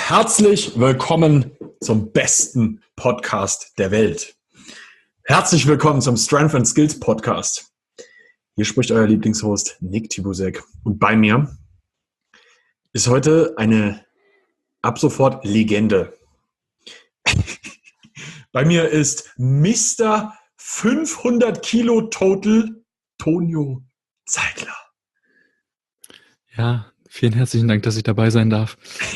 Herzlich willkommen zum besten Podcast der Welt. Herzlich willkommen zum Strength and Skills Podcast. Hier spricht euer Lieblingshost Nick Tibusek. Und bei mir ist heute eine ab sofort Legende. Bei mir ist Mr. 500 Kilo Total Tonio Zeigler. Ja, vielen herzlichen Dank, dass ich dabei sein darf.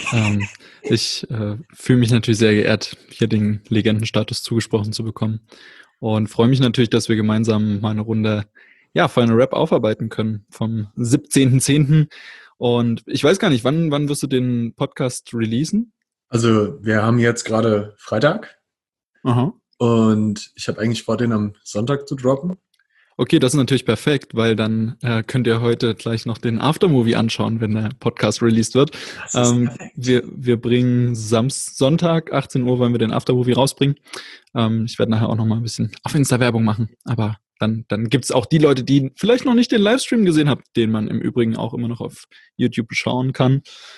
Ich fühle mich natürlich sehr geehrt, hier den Legendenstatus zugesprochen zu bekommen und freue mich natürlich, dass wir gemeinsam mal eine Runde Final Rap aufarbeiten können vom 17.10. Und ich weiß gar nicht, wann wirst du den Podcast releasen? Also wir haben jetzt gerade Freitag. Aha. Und ich habe eigentlich vor, den am Sonntag zu droppen. Okay, das ist natürlich perfekt, weil dann könnt ihr heute gleich noch den Aftermovie anschauen, wenn der Podcast released wird. Wir bringen Sonntag, 18 Uhr, wollen wir den Aftermovie rausbringen. Ich werde nachher auch noch mal ein bisschen auf Insta Werbung machen, aber dann gibt es auch die Leute, die vielleicht noch nicht den Livestream gesehen haben, den man im Übrigen auch immer noch auf YouTube schauen kann.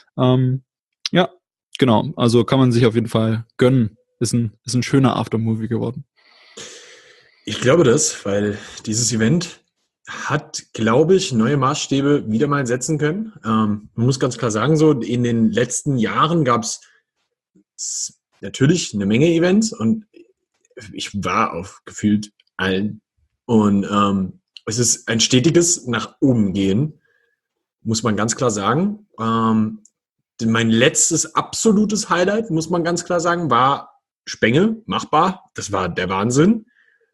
Ja, genau, also kann man sich auf jeden Fall gönnen. Ist ein schöner Aftermovie geworden. Ich glaube das, weil dieses Event hat, glaube ich, neue Maßstäbe wieder mal setzen können. Man muss ganz klar sagen, so in den letzten Jahren gab es natürlich eine Menge Events und ich war auf gefühlt allen. Und es ist ein stetiges nach oben gehen, muss man ganz klar sagen. Mein letztes absolutes Highlight, muss man ganz klar sagen, war Spenge, machbar. Das war der Wahnsinn.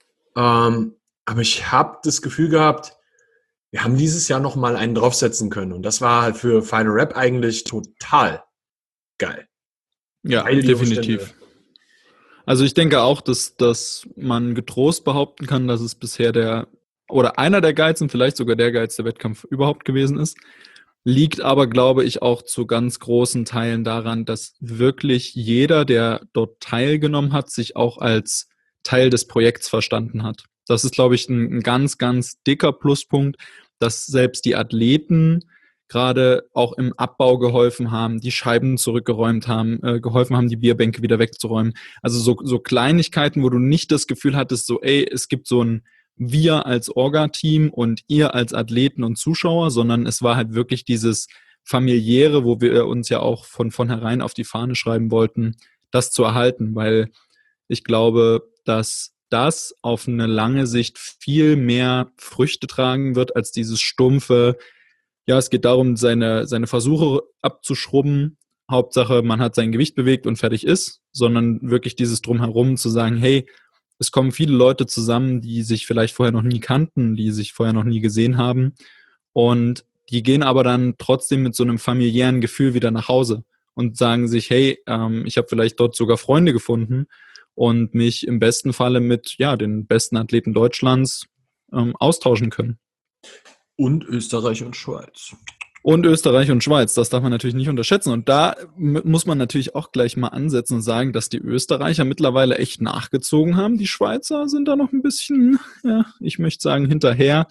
Aber ich habe das Gefühl gehabt, wir haben dieses Jahr noch mal einen draufsetzen können. Und das war halt für Final Rap eigentlich total geil. Ja, definitiv. Also ich denke auch, dass man getrost behaupten kann, dass es bisher einer der geilsten, vielleicht sogar der geilste Wettkampf überhaupt gewesen ist. Liegt aber, glaube ich, auch zu ganz großen Teilen daran, dass wirklich jeder, der dort teilgenommen hat, sich auch als Teil des Projekts verstanden hat. Das ist, glaube ich, ein ganz, ganz dicker Pluspunkt, dass selbst die Athleten gerade auch im Abbau geholfen haben, die Scheiben zurückgeräumt haben, geholfen haben, die Bierbänke wieder wegzuräumen. Also so Kleinigkeiten, wo du nicht das Gefühl hattest, so es gibt so ein Wir als Orga-Team und ihr als Athleten und Zuschauer, sondern es war halt wirklich dieses Familiäre, wo wir uns ja auch von vornherein auf die Fahne schreiben wollten, das zu erhalten, weil ich glaube, dass das auf eine lange Sicht viel mehr Früchte tragen wird als dieses stumpfe, es geht darum, seine Versuche abzuschrubben. Hauptsache, man hat sein Gewicht bewegt und fertig ist, sondern wirklich dieses Drumherum zu sagen, hey, es kommen viele Leute zusammen, die sich vielleicht vorher noch nie kannten, die sich vorher noch nie gesehen haben und die gehen aber dann trotzdem mit so einem familiären Gefühl wieder nach Hause und sagen sich, hey, ich habe vielleicht dort sogar Freunde gefunden und mich im besten Falle mit den besten Athleten Deutschlands austauschen können. Und Österreich und Schweiz. Und Österreich und Schweiz, das darf man natürlich nicht unterschätzen. Und da muss man natürlich auch gleich mal ansetzen und sagen, dass die Österreicher mittlerweile echt nachgezogen haben. Die Schweizer sind da noch ein bisschen, ich möchte sagen, hinterher.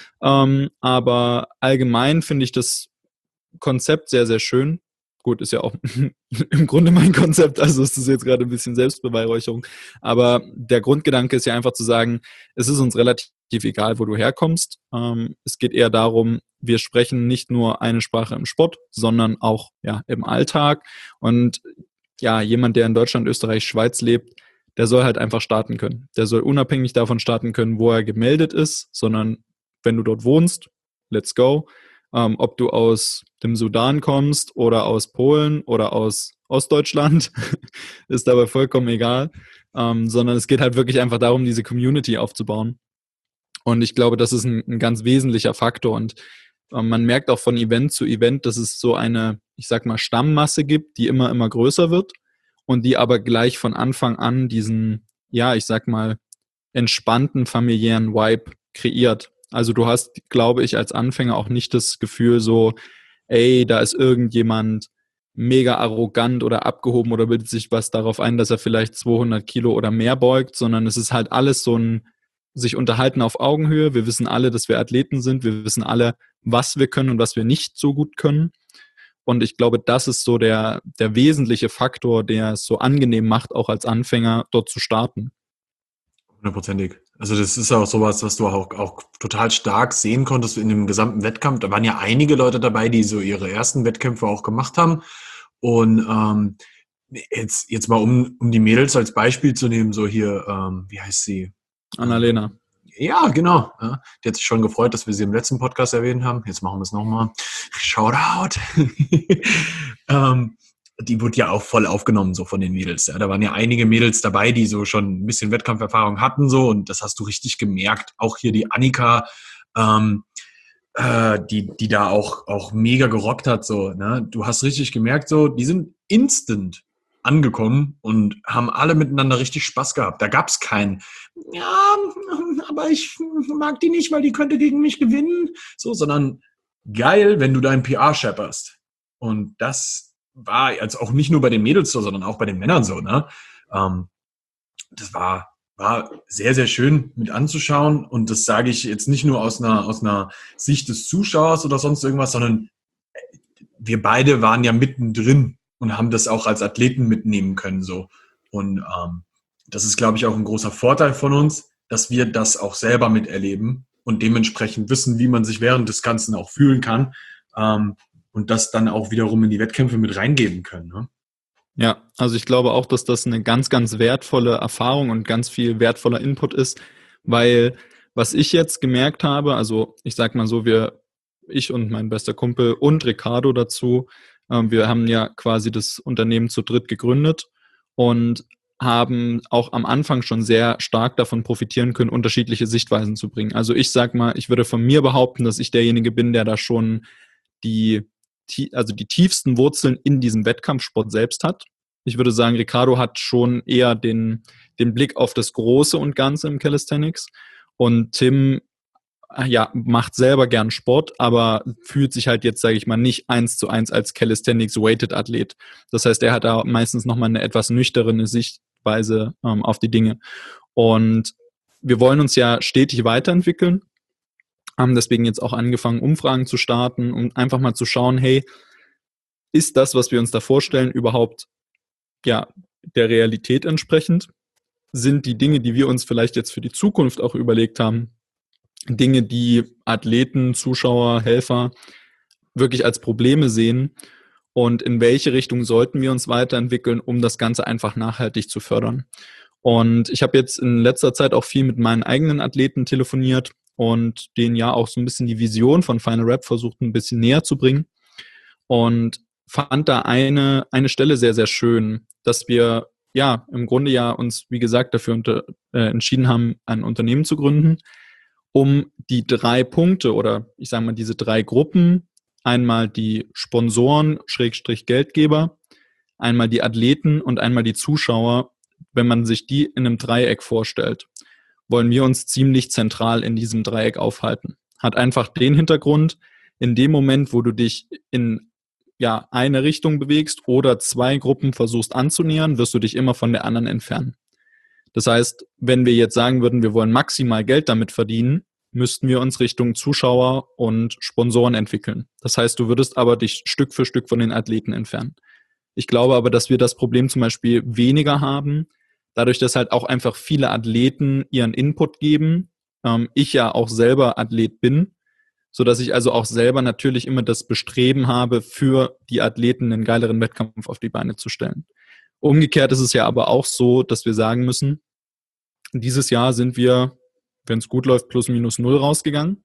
Aber allgemein finde ich das Konzept sehr, sehr schön. Gut, ist ja auch im Grunde mein Konzept, also ist das jetzt gerade ein bisschen Selbstbeweihräucherung. Aber der Grundgedanke ist ja einfach zu sagen, es ist uns relativ egal, wo du herkommst. Es geht eher darum, wir sprechen nicht nur eine Sprache im Sport, sondern auch im Alltag. Und jemand, der in Deutschland, Österreich, Schweiz lebt, der soll halt einfach starten können. Der soll unabhängig davon starten können, wo er gemeldet ist, sondern wenn du dort wohnst, let's go. Ob du aus dem Sudan kommst oder aus Polen oder aus Ostdeutschland, ist dabei vollkommen egal, sondern es geht halt wirklich einfach darum, diese Community aufzubauen. Und ich glaube, das ist ein ganz wesentlicher Faktor. Und man merkt auch von Event zu Event, dass es so eine, ich sag mal, Stammmasse gibt, die immer, immer größer wird und die aber gleich von Anfang an diesen, ich sag mal, entspannten familiären Vibe kreiert. Also du hast, glaube ich, als Anfänger auch nicht das Gefühl so, da ist irgendjemand mega arrogant oder abgehoben oder bildet sich was darauf ein, dass er vielleicht 200 Kilo oder mehr beugt, sondern es ist halt alles so ein sich unterhalten auf Augenhöhe. Wir wissen alle, dass wir Athleten sind. Wir wissen alle, was wir können und was wir nicht so gut können. Und ich glaube, das ist so der wesentliche Faktor, der es so angenehm macht, auch als Anfänger dort zu starten. 100%ig. Also das ist auch sowas, was du auch total stark sehen konntest in dem gesamten Wettkampf. Da waren ja einige Leute dabei, die so ihre ersten Wettkämpfe auch gemacht haben. Und jetzt mal, um die Mädels als Beispiel zu nehmen, so hier, wie heißt sie? Annalena. Ja, genau. Ja, die hat sich schon gefreut, dass wir sie im letzten Podcast erwähnt haben. Jetzt machen wir es nochmal. Shoutout. Die wurde ja auch voll aufgenommen, so von den Mädels. Ja, da waren ja einige Mädels dabei, die so schon ein bisschen Wettkampferfahrung hatten, so, und das hast du richtig gemerkt. Auch hier die Annika, die da auch mega gerockt hat, so, ne? Du hast richtig gemerkt, so, die sind instant angekommen und haben alle miteinander richtig Spaß gehabt. Da gab's keinen, ja, aber ich mag die nicht, weil die könnte gegen mich gewinnen, so, sondern geil, wenn du deinen PR schepperst. Und das war also auch nicht nur bei den Mädels so, sondern auch bei den Männern so, ne? Das war sehr, sehr schön mit anzuschauen. Und das sage ich jetzt nicht nur aus einer Sicht des Zuschauers oder sonst irgendwas, sondern wir beide waren ja mittendrin und haben das auch als Athleten mitnehmen können, so. Und das ist, glaube ich, auch ein großer Vorteil von uns, dass wir das auch selber miterleben und dementsprechend wissen, wie man sich während des Ganzen auch fühlen kann, und das dann auch wiederum in die Wettkämpfe mit reingeben können. Ne? Ja, also ich glaube auch, dass das eine ganz, ganz wertvolle Erfahrung und ganz viel wertvoller Input ist, weil was ich jetzt gemerkt habe, also ich sag mal so, ich und mein bester Kumpel und Ricardo dazu, wir haben ja quasi das Unternehmen zu dritt gegründet und haben auch am Anfang schon sehr stark davon profitieren können, unterschiedliche Sichtweisen zu bringen. Also ich sag mal, ich würde von mir behaupten, dass ich derjenige bin, der da schon die die tiefsten Wurzeln in diesem Wettkampfsport selbst hat. Ich würde sagen, Ricardo hat schon eher den Blick auf das Große und Ganze im Calisthenics. Und Tim, ja, macht selber gern Sport, aber fühlt sich halt jetzt, sage ich mal, nicht 1:1 als Calisthenics-Weighted-Athlet. Das heißt, er hat da meistens nochmal eine etwas nüchterne Sichtweise auf die Dinge. Und wir wollen uns ja stetig weiterentwickeln, haben deswegen jetzt auch angefangen, Umfragen zu starten, um einfach mal zu schauen, hey, ist das, was wir uns da vorstellen, überhaupt ja der Realität entsprechend? Sind die Dinge, die wir uns vielleicht jetzt für die Zukunft auch überlegt haben, Dinge, die Athleten, Zuschauer, Helfer wirklich als Probleme sehen? Und in welche Richtung sollten wir uns weiterentwickeln, um das Ganze einfach nachhaltig zu fördern? Und ich habe jetzt in letzter Zeit auch viel mit meinen eigenen Athleten telefoniert und denen ja auch so ein bisschen die Vision von Final Rap versucht, ein bisschen näher zu bringen. Und fand da eine Stelle sehr, sehr schön, dass wir ja im Grunde ja uns, wie gesagt, dafür entschieden haben, ein Unternehmen zu gründen, um die 3 Punkte oder ich sage mal diese 3 Gruppen, einmal die Sponsoren, Schrägstrich Geldgeber, einmal die Athleten und einmal die Zuschauer, wenn man sich die in einem Dreieck vorstellt, wollen wir uns ziemlich zentral in diesem Dreieck aufhalten. Hat einfach den Hintergrund, in dem Moment, wo du dich in eine Richtung bewegst oder 2 Gruppen versuchst anzunähern, wirst du dich immer von der anderen entfernen. Das heißt, wenn wir jetzt sagen würden, wir wollen maximal Geld damit verdienen, müssten wir uns Richtung Zuschauer und Sponsoren entwickeln. Das heißt, du würdest aber dich Stück für Stück von den Athleten entfernen. Ich glaube aber, dass wir das Problem zum Beispiel weniger haben, dadurch, dass halt auch einfach viele Athleten ihren Input geben. Ich ja auch selber Athlet bin, sodass ich also auch selber natürlich immer das Bestreben habe, für die Athleten einen geileren Wettkampf auf die Beine zu stellen. Umgekehrt ist es ja aber auch so, dass wir sagen müssen, dieses Jahr sind wir, wenn es gut läuft, plus minus null rausgegangen.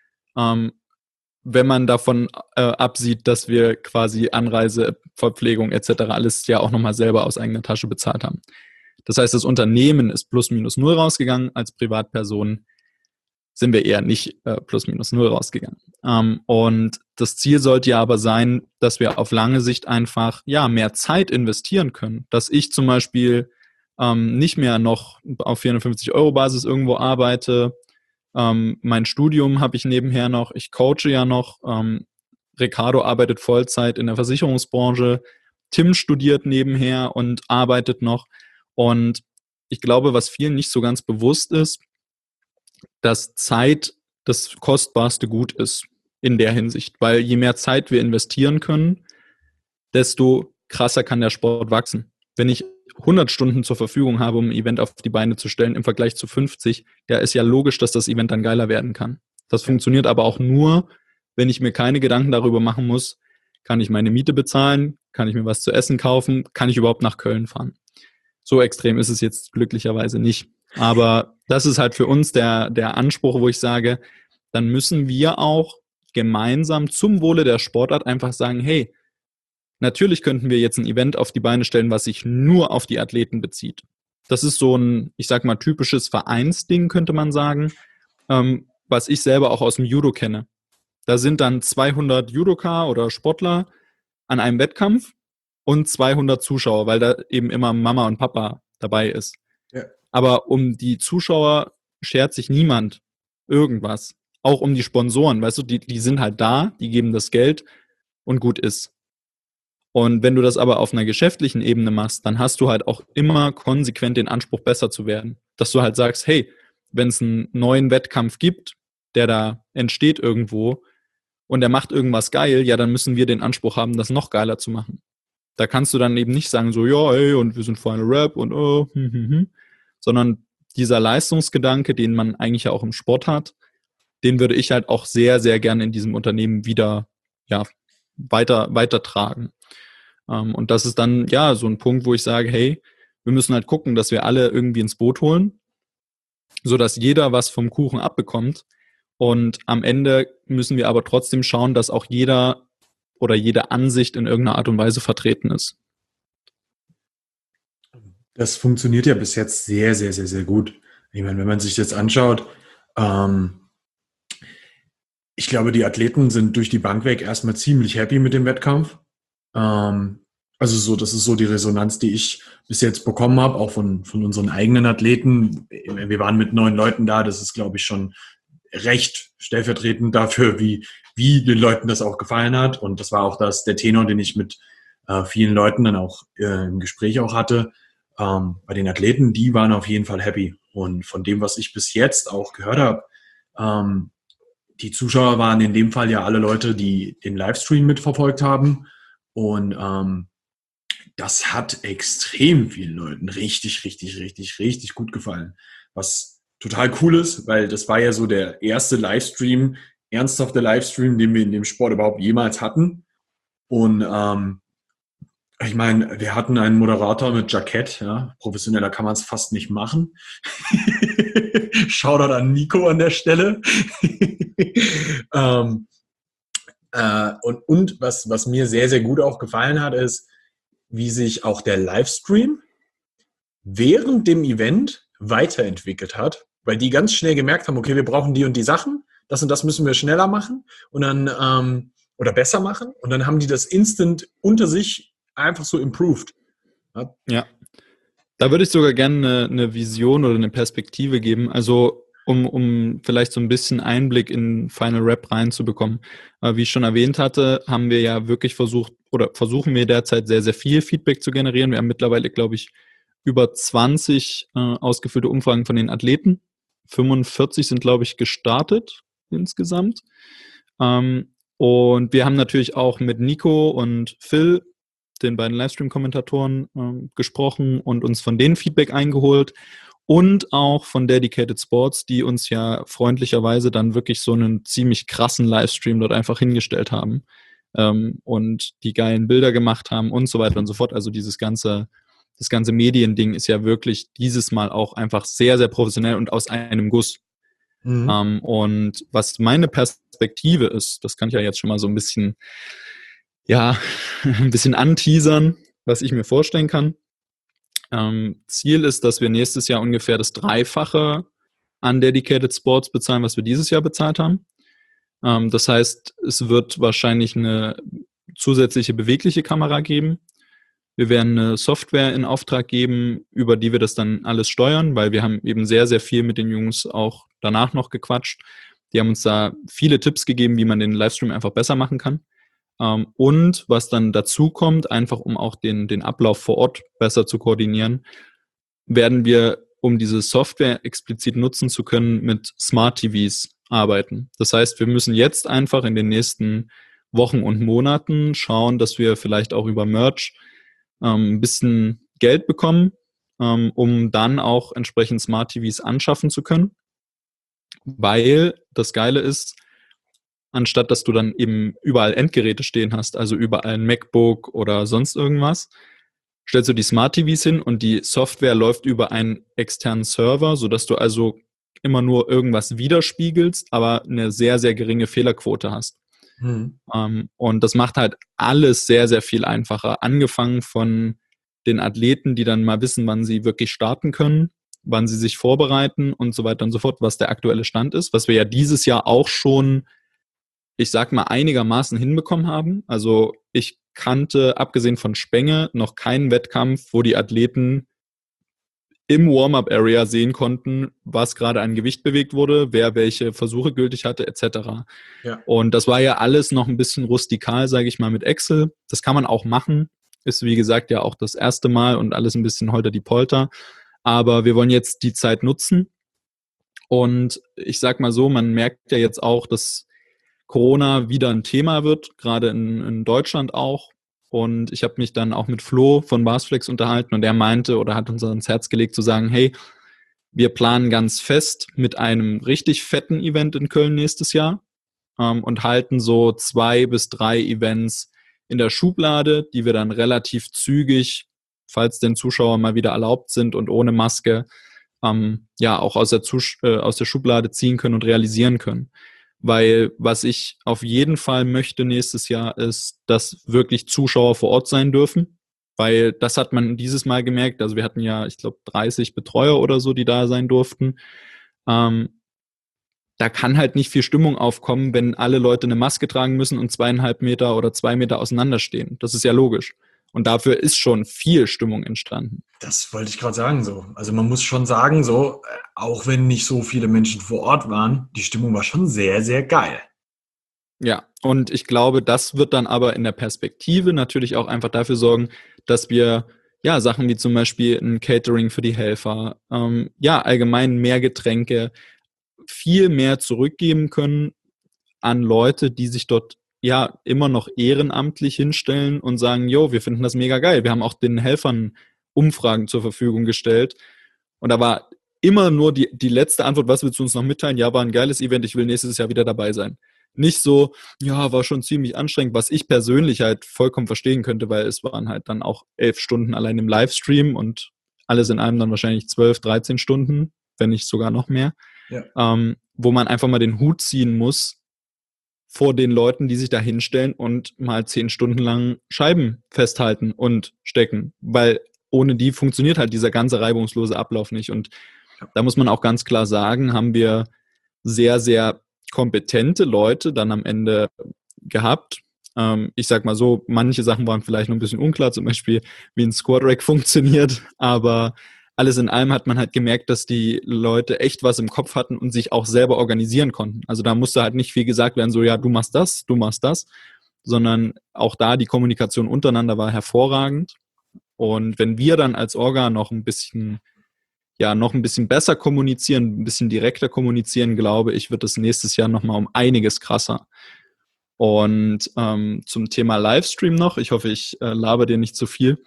Wenn man davon absieht, dass wir quasi Anreise, Verpflegung etc. alles ja auch nochmal selber aus eigener Tasche bezahlt haben. Das heißt, das Unternehmen ist plus minus null rausgegangen, als Privatperson sind wir eher nicht plus minus null rausgegangen. Und das Ziel sollte ja aber sein, dass wir auf lange Sicht einfach mehr Zeit investieren können. Dass ich zum Beispiel nicht mehr noch auf 450-Euro-Basis irgendwo arbeite. Mein Studium habe ich nebenher noch. Ich coache ja noch. Ricardo arbeitet Vollzeit in der Versicherungsbranche. Tim studiert nebenher und arbeitet noch. Und ich glaube, was vielen nicht so ganz bewusst ist, dass Zeit das kostbarste Gut ist in der Hinsicht. Weil je mehr Zeit wir investieren können, desto krasser kann der Sport wachsen. Wenn ich 100 Stunden zur Verfügung habe, um ein Event auf die Beine zu stellen, im Vergleich zu 50, ja, ist ja logisch, dass das Event dann geiler werden kann. Das funktioniert aber auch nur, wenn ich mir keine Gedanken darüber machen muss, kann ich meine Miete bezahlen, kann ich mir was zu essen kaufen, kann ich überhaupt nach Köln fahren. So extrem ist es jetzt glücklicherweise nicht. Aber das ist halt für uns der Anspruch, wo ich sage, dann müssen wir auch gemeinsam zum Wohle der Sportart einfach sagen, hey, natürlich könnten wir jetzt ein Event auf die Beine stellen, was sich nur auf die Athleten bezieht. Das ist so ein, ich sag mal, typisches Vereinsding, könnte man sagen, was ich selber auch aus dem Judo kenne. Da sind dann 200 Judoka oder Sportler an einem Wettkampf und 200 Zuschauer, weil da eben immer Mama und Papa dabei ist. Ja. Aber um die Zuschauer schert sich niemand irgendwas. Auch um die Sponsoren, weißt du, die sind halt da, die geben das Geld und gut ist. Und wenn du das aber auf einer geschäftlichen Ebene machst, dann hast du halt auch immer konsequent den Anspruch, besser zu werden. Dass du halt sagst, hey, wenn es einen neuen Wettkampf gibt, der da entsteht irgendwo und der macht irgendwas geil, ja, dann müssen wir den Anspruch haben, das noch geiler zu machen. Da kannst du dann eben nicht sagen, so, ja, ey, und wir sind Final Rap und sondern dieser Leistungsgedanke, den man eigentlich ja auch im Sport hat, den würde ich halt auch sehr, sehr gerne in diesem Unternehmen wieder, ja, weitertragen. Und das ist dann, ja, so ein Punkt, wo ich sage, hey, wir müssen halt gucken, dass wir alle irgendwie ins Boot holen, sodass jeder was vom Kuchen abbekommt. Und am Ende müssen wir aber trotzdem schauen, dass auch jeder oder jede Ansicht in irgendeiner Art und Weise vertreten ist. Das funktioniert ja bis jetzt sehr, sehr, sehr, sehr gut. Ich meine, wenn man sich das anschaut, ich glaube, die Athleten sind durch die Bank weg erstmal ziemlich happy mit dem Wettkampf. Also so, das ist so die Resonanz, die ich bis jetzt bekommen habe, auch von unseren eigenen Athleten. Wir waren mit 9 Leuten da, das ist, glaube ich, schon recht stellvertretend dafür, wie den Leuten das auch gefallen hat. Und das war auch der Tenor, den ich mit vielen Leuten dann auch im Gespräch auch hatte. Bei den Athleten, die waren auf jeden Fall happy. Und von dem, was ich bis jetzt auch gehört habe, die Zuschauer waren in dem Fall ja alle Leute, die den Livestream mitverfolgt haben. Und das hat extrem vielen Leuten richtig, richtig, richtig, richtig gut gefallen. Was total cool ist, weil das war ja so der erste Livestream, ernsthafte Livestream, den wir in dem Sport überhaupt jemals hatten. Und ich meine, wir hatten einen Moderator mit Jackett, ja, professioneller kann man es fast nicht machen. Shoutout an Nico an der Stelle. Und was mir sehr, sehr gut auch gefallen hat, ist, wie sich auch der Livestream während dem Event weiterentwickelt hat, weil die ganz schnell gemerkt haben, okay, wir brauchen die und die Sachen, das und das müssen wir schneller machen und dann oder besser machen und dann haben die das instant unter sich einfach so improved. Ja. Da würde ich sogar gerne eine Vision oder eine Perspektive geben, also um vielleicht so ein bisschen Einblick in Final Rap reinzubekommen. Wie ich schon erwähnt hatte, haben wir ja wirklich versucht oder versuchen wir derzeit sehr, sehr viel Feedback zu generieren. Wir haben mittlerweile, glaube ich, über 20 ausgefüllte Umfragen von den Athleten. 45 sind, glaube ich, gestartet insgesamt. Und wir haben natürlich auch mit Nico und Phil, den beiden Livestream-Kommentatoren, gesprochen und uns von denen Feedback eingeholt und auch von Dedicated Sports, die uns ja freundlicherweise dann wirklich so einen ziemlich krassen Livestream dort einfach hingestellt haben und die geilen Bilder gemacht haben und so weiter und so fort. Also das ganze Mediending ist ja wirklich dieses Mal auch einfach sehr, sehr professionell und aus einem Guss. Mhm. Und was meine Perspektive ist, das kann ich ja jetzt schon mal so ein bisschen, ja, ein bisschen anteasern, was ich mir vorstellen kann. Ziel ist, dass wir nächstes Jahr ungefähr das Dreifache an Dedicated Sports bezahlen, was wir dieses Jahr bezahlt haben. Das heißt, es wird wahrscheinlich eine zusätzliche bewegliche Kamera geben. Wir werden eine Software in Auftrag geben, über die wir das dann alles steuern, weil wir haben eben sehr, sehr viel mit den Jungs auch danach noch gequatscht. Die haben uns da viele Tipps gegeben, wie man den Livestream einfach besser machen kann. Und was dann dazu kommt, einfach um auch den Ablauf vor Ort besser zu koordinieren, werden wir, um diese Software explizit nutzen zu können, mit Smart TVs arbeiten. Das heißt, wir müssen jetzt einfach in den nächsten Wochen und Monaten schauen, dass wir vielleicht auch über Merch ein bisschen Geld bekommen, um dann auch entsprechend Smart TVs anschaffen zu können. Weil das Geile ist, anstatt dass du dann eben überall Endgeräte stehen hast, also überall ein MacBook oder sonst irgendwas, stellst du die Smart TVs hin und die Software läuft über einen externen Server, sodass du also immer nur irgendwas widerspiegelst, aber eine sehr, sehr geringe Fehlerquote hast. Und das macht halt alles sehr, sehr viel einfacher. Angefangen von den Athleten, die dann mal wissen, wann sie wirklich starten können, wann sie sich vorbereiten und so weiter und so fort, was der aktuelle Stand ist, was wir ja dieses Jahr auch schon, ich sag mal, einigermaßen hinbekommen haben. Also ich kannte, abgesehen von Spenge, noch keinen Wettkampf, wo die Athleten im Warm-up-Area sehen konnten, was gerade an Gewicht bewegt wurde, wer welche Versuche gültig hatte, etc. Ja. Und das war ja alles noch ein bisschen rustikal, sage ich mal, mit Excel. Das kann man auch machen. Ist, wie gesagt, ja auch das erste Mal und alles ein bisschen holter die Polter. Aber wir wollen jetzt die Zeit nutzen. Und ich sag mal so, man merkt ja jetzt auch, dass Corona wieder ein Thema wird, gerade in Deutschland auch. Und ich habe mich dann auch mit Flo von Barsflex unterhalten und er meinte oder hat uns ans Herz gelegt zu sagen, hey, wir planen ganz fest mit einem richtig fetten Event in Köln nächstes Jahr und halten so 2 bis 3 Events in der Schublade, die wir dann relativ zügig, falls denn Zuschauer mal wieder erlaubt sind und ohne Maske, auch aus der Schublade ziehen können und realisieren können. Weil was ich auf jeden Fall möchte nächstes Jahr ist, dass wirklich Zuschauer vor Ort sein dürfen. Weil das hat man dieses Mal gemerkt. Also wir hatten ja, ich glaube, 30 Betreuer oder so, die da sein durften. Da kann halt nicht viel Stimmung aufkommen, wenn alle Leute eine Maske tragen müssen und 2,5 Meter oder 2 Meter auseinanderstehen. Das ist ja logisch. Und dafür ist schon viel Stimmung entstanden. Das wollte ich gerade sagen so. Also man muss schon sagen so, auch wenn nicht so viele Menschen vor Ort waren, die Stimmung war schon sehr, sehr geil. Ja, und ich glaube, das wird dann aber in der Perspektive natürlich auch einfach dafür sorgen, dass wir ja Sachen wie zum Beispiel ein Catering für die Helfer, allgemein mehr Getränke, viel mehr zurückgeben können an Leute, die sich dort ja immer noch ehrenamtlich hinstellen und sagen, jo, wir finden das mega geil. Wir haben auch den Helfern Umfragen zur Verfügung gestellt und da war immer nur die letzte Antwort, was willst du uns noch mitteilen? Ja, war ein geiles Event, ich will nächstes Jahr wieder dabei sein. Nicht so, ja, war schon ziemlich anstrengend, was ich persönlich halt vollkommen verstehen könnte, weil es waren halt dann auch 11 Stunden allein im Livestream und alles in allem dann wahrscheinlich 12, 13 Stunden, wenn nicht sogar noch mehr, Ja. wo man einfach mal den Hut ziehen muss vor den Leuten, die sich da hinstellen und mal 10 Stunden lang Scheiben festhalten und stecken, weil ohne die funktioniert halt dieser ganze reibungslose Ablauf nicht. Und da muss man auch ganz klar sagen, haben wir sehr, sehr kompetente Leute dann am Ende gehabt. Ich sag mal so, manche Sachen waren vielleicht noch ein bisschen unklar, zum Beispiel wie ein Squad Rack funktioniert, aber alles in allem hat man halt gemerkt, dass die Leute echt was im Kopf hatten und sich auch selber organisieren konnten. Also da musste halt nicht viel gesagt werden, so ja, du machst das, sondern auch da die Kommunikation untereinander war hervorragend. Und wenn wir dann als Orga noch ein bisschen besser kommunizieren, ein bisschen direkter kommunizieren, glaube ich, wird es nächstes Jahr nochmal um einiges krasser. Und zum Thema Livestream noch, ich hoffe, ich laber dir nicht zu viel,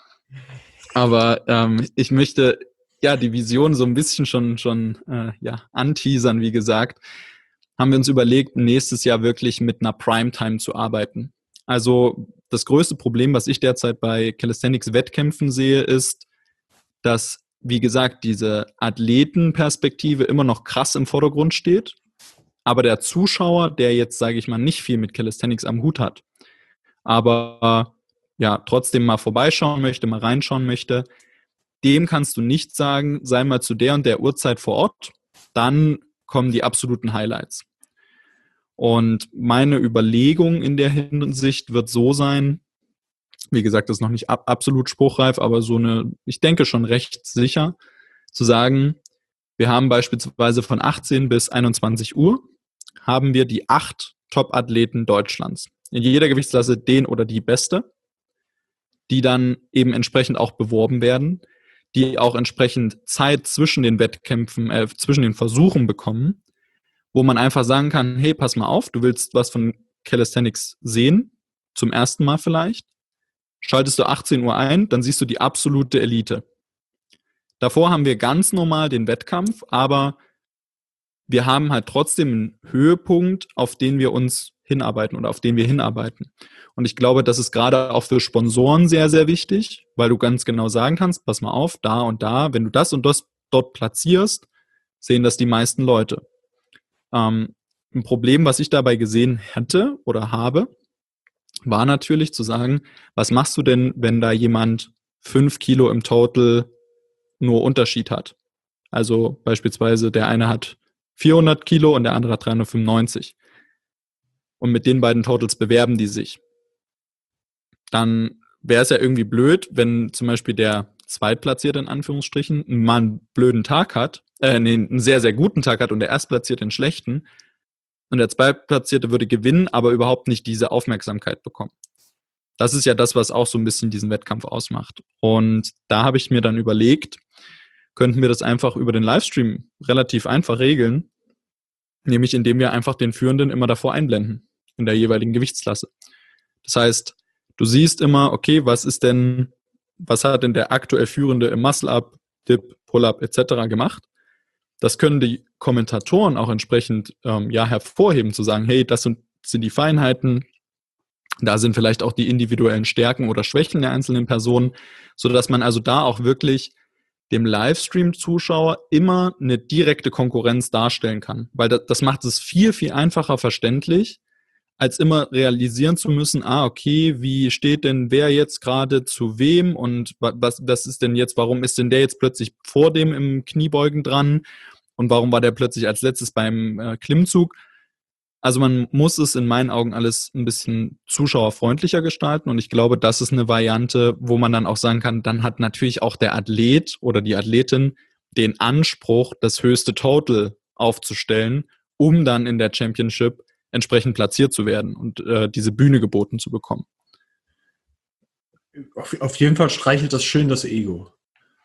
aber ich möchte ja die Vision so ein bisschen schon anteasern, wie gesagt, haben wir uns überlegt, nächstes Jahr wirklich mit einer Primetime zu arbeiten. Also das größte Problem, was ich derzeit bei Calisthenics-Wettkämpfen sehe, ist, dass, wie gesagt, diese Athletenperspektive immer noch krass im Vordergrund steht, aber der Zuschauer, der jetzt, sage ich mal, nicht viel mit Calisthenics am Hut hat, aber trotzdem mal vorbeischauen möchte, mal reinschauen möchte, dem kannst du nicht sagen, sei mal zu der und der Uhrzeit vor Ort, dann kommen die absoluten Highlights. Und meine Überlegung in der Hinsicht wird so sein, wie gesagt, das ist noch nicht absolut spruchreif, aber ich denke schon recht sicher, zu sagen, wir haben beispielsweise von 18 bis 21 Uhr haben wir die 8 Top-Athleten Deutschlands. In jeder Gewichtsklasse den oder die Beste, die dann eben entsprechend auch beworben werden, die auch entsprechend Zeit zwischen den Wettkämpfen, zwischen den Versuchen bekommen, wo man einfach sagen kann, hey, pass mal auf, du willst was von Calisthenics sehen, zum ersten Mal vielleicht, schaltest du 18 Uhr ein, dann siehst du die absolute Elite. Davor haben wir ganz normal den Wettkampf, aber wir haben halt trotzdem einen Höhepunkt, auf den wir uns hinarbeiten oder auf den wir hinarbeiten. Und ich glaube, das ist gerade auch für Sponsoren sehr, sehr wichtig, weil du ganz genau sagen kannst, pass mal auf, da und da, wenn du das und das dort platzierst, sehen das die meisten Leute. Ein Problem, was ich dabei gesehen hätte oder habe, war natürlich zu sagen, was machst du denn, wenn da jemand 5 Kilo im Total nur Unterschied hat? Also beispielsweise der eine hat 400 Kilo und der andere hat 395. Und mit den beiden Totals bewerben die sich. Dann wäre es ja irgendwie blöd, wenn zum Beispiel der Zweitplatzierte in Anführungsstrichen mal einen blöden Tag hat, einen sehr, sehr guten Tag hat und der Erstplatzierte einen schlechten. Und der Zweitplatzierte würde gewinnen, aber überhaupt nicht diese Aufmerksamkeit bekommen. Das ist ja das, was auch so ein bisschen diesen Wettkampf ausmacht. Und da habe ich mir dann überlegt, könnten wir das einfach über den Livestream relativ einfach regeln, nämlich indem wir einfach den Führenden immer davor einblenden, in der jeweiligen Gewichtsklasse. Das heißt, du siehst immer, okay, was hat denn der aktuell Führende im Muscle-Up, Dip, Pull-Up etc. gemacht? Das können die Kommentatoren auch entsprechend hervorheben, zu sagen, hey, das sind die Feinheiten, da sind vielleicht auch die individuellen Stärken oder Schwächen der einzelnen Personen, sodass man also da auch wirklich dem Livestream-Zuschauer immer eine direkte Konkurrenz darstellen kann. Weil das macht es viel, viel einfacher verständlich, als immer realisieren zu müssen, okay, wie steht denn wer jetzt gerade zu wem und was ist denn jetzt, warum ist denn der jetzt plötzlich vor dem im Kniebeugen dran und warum war der plötzlich als letztes beim Klimmzug? Also man muss es in meinen Augen alles ein bisschen zuschauerfreundlicher gestalten und ich glaube, das ist eine Variante, wo man dann auch sagen kann, dann hat natürlich auch der Athlet oder die Athletin den Anspruch, das höchste Total aufzustellen, um dann in der Championship entsprechend platziert zu werden und diese Bühne geboten zu bekommen. Auf jeden Fall streichelt das schön das Ego.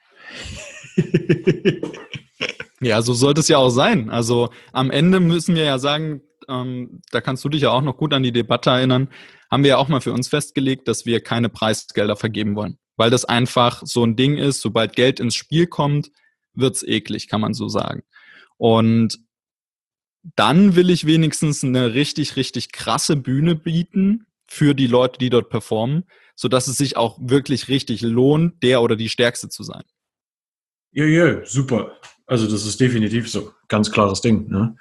Ja, so sollte es ja auch sein. Also am Ende müssen wir ja sagen, da kannst du dich ja auch noch gut an die Debatte erinnern, haben wir ja auch mal für uns festgelegt, dass wir keine Preisgelder vergeben wollen. Weil das einfach so ein Ding ist, sobald Geld ins Spiel kommt, wird's eklig, kann man so sagen. Und dann will ich wenigstens eine richtig, richtig krasse Bühne bieten für die Leute, die dort performen, sodass es sich auch wirklich richtig lohnt, der oder die Stärkste zu sein. Ja, super. Also das ist definitiv so. Ganz klares Ding. Ne?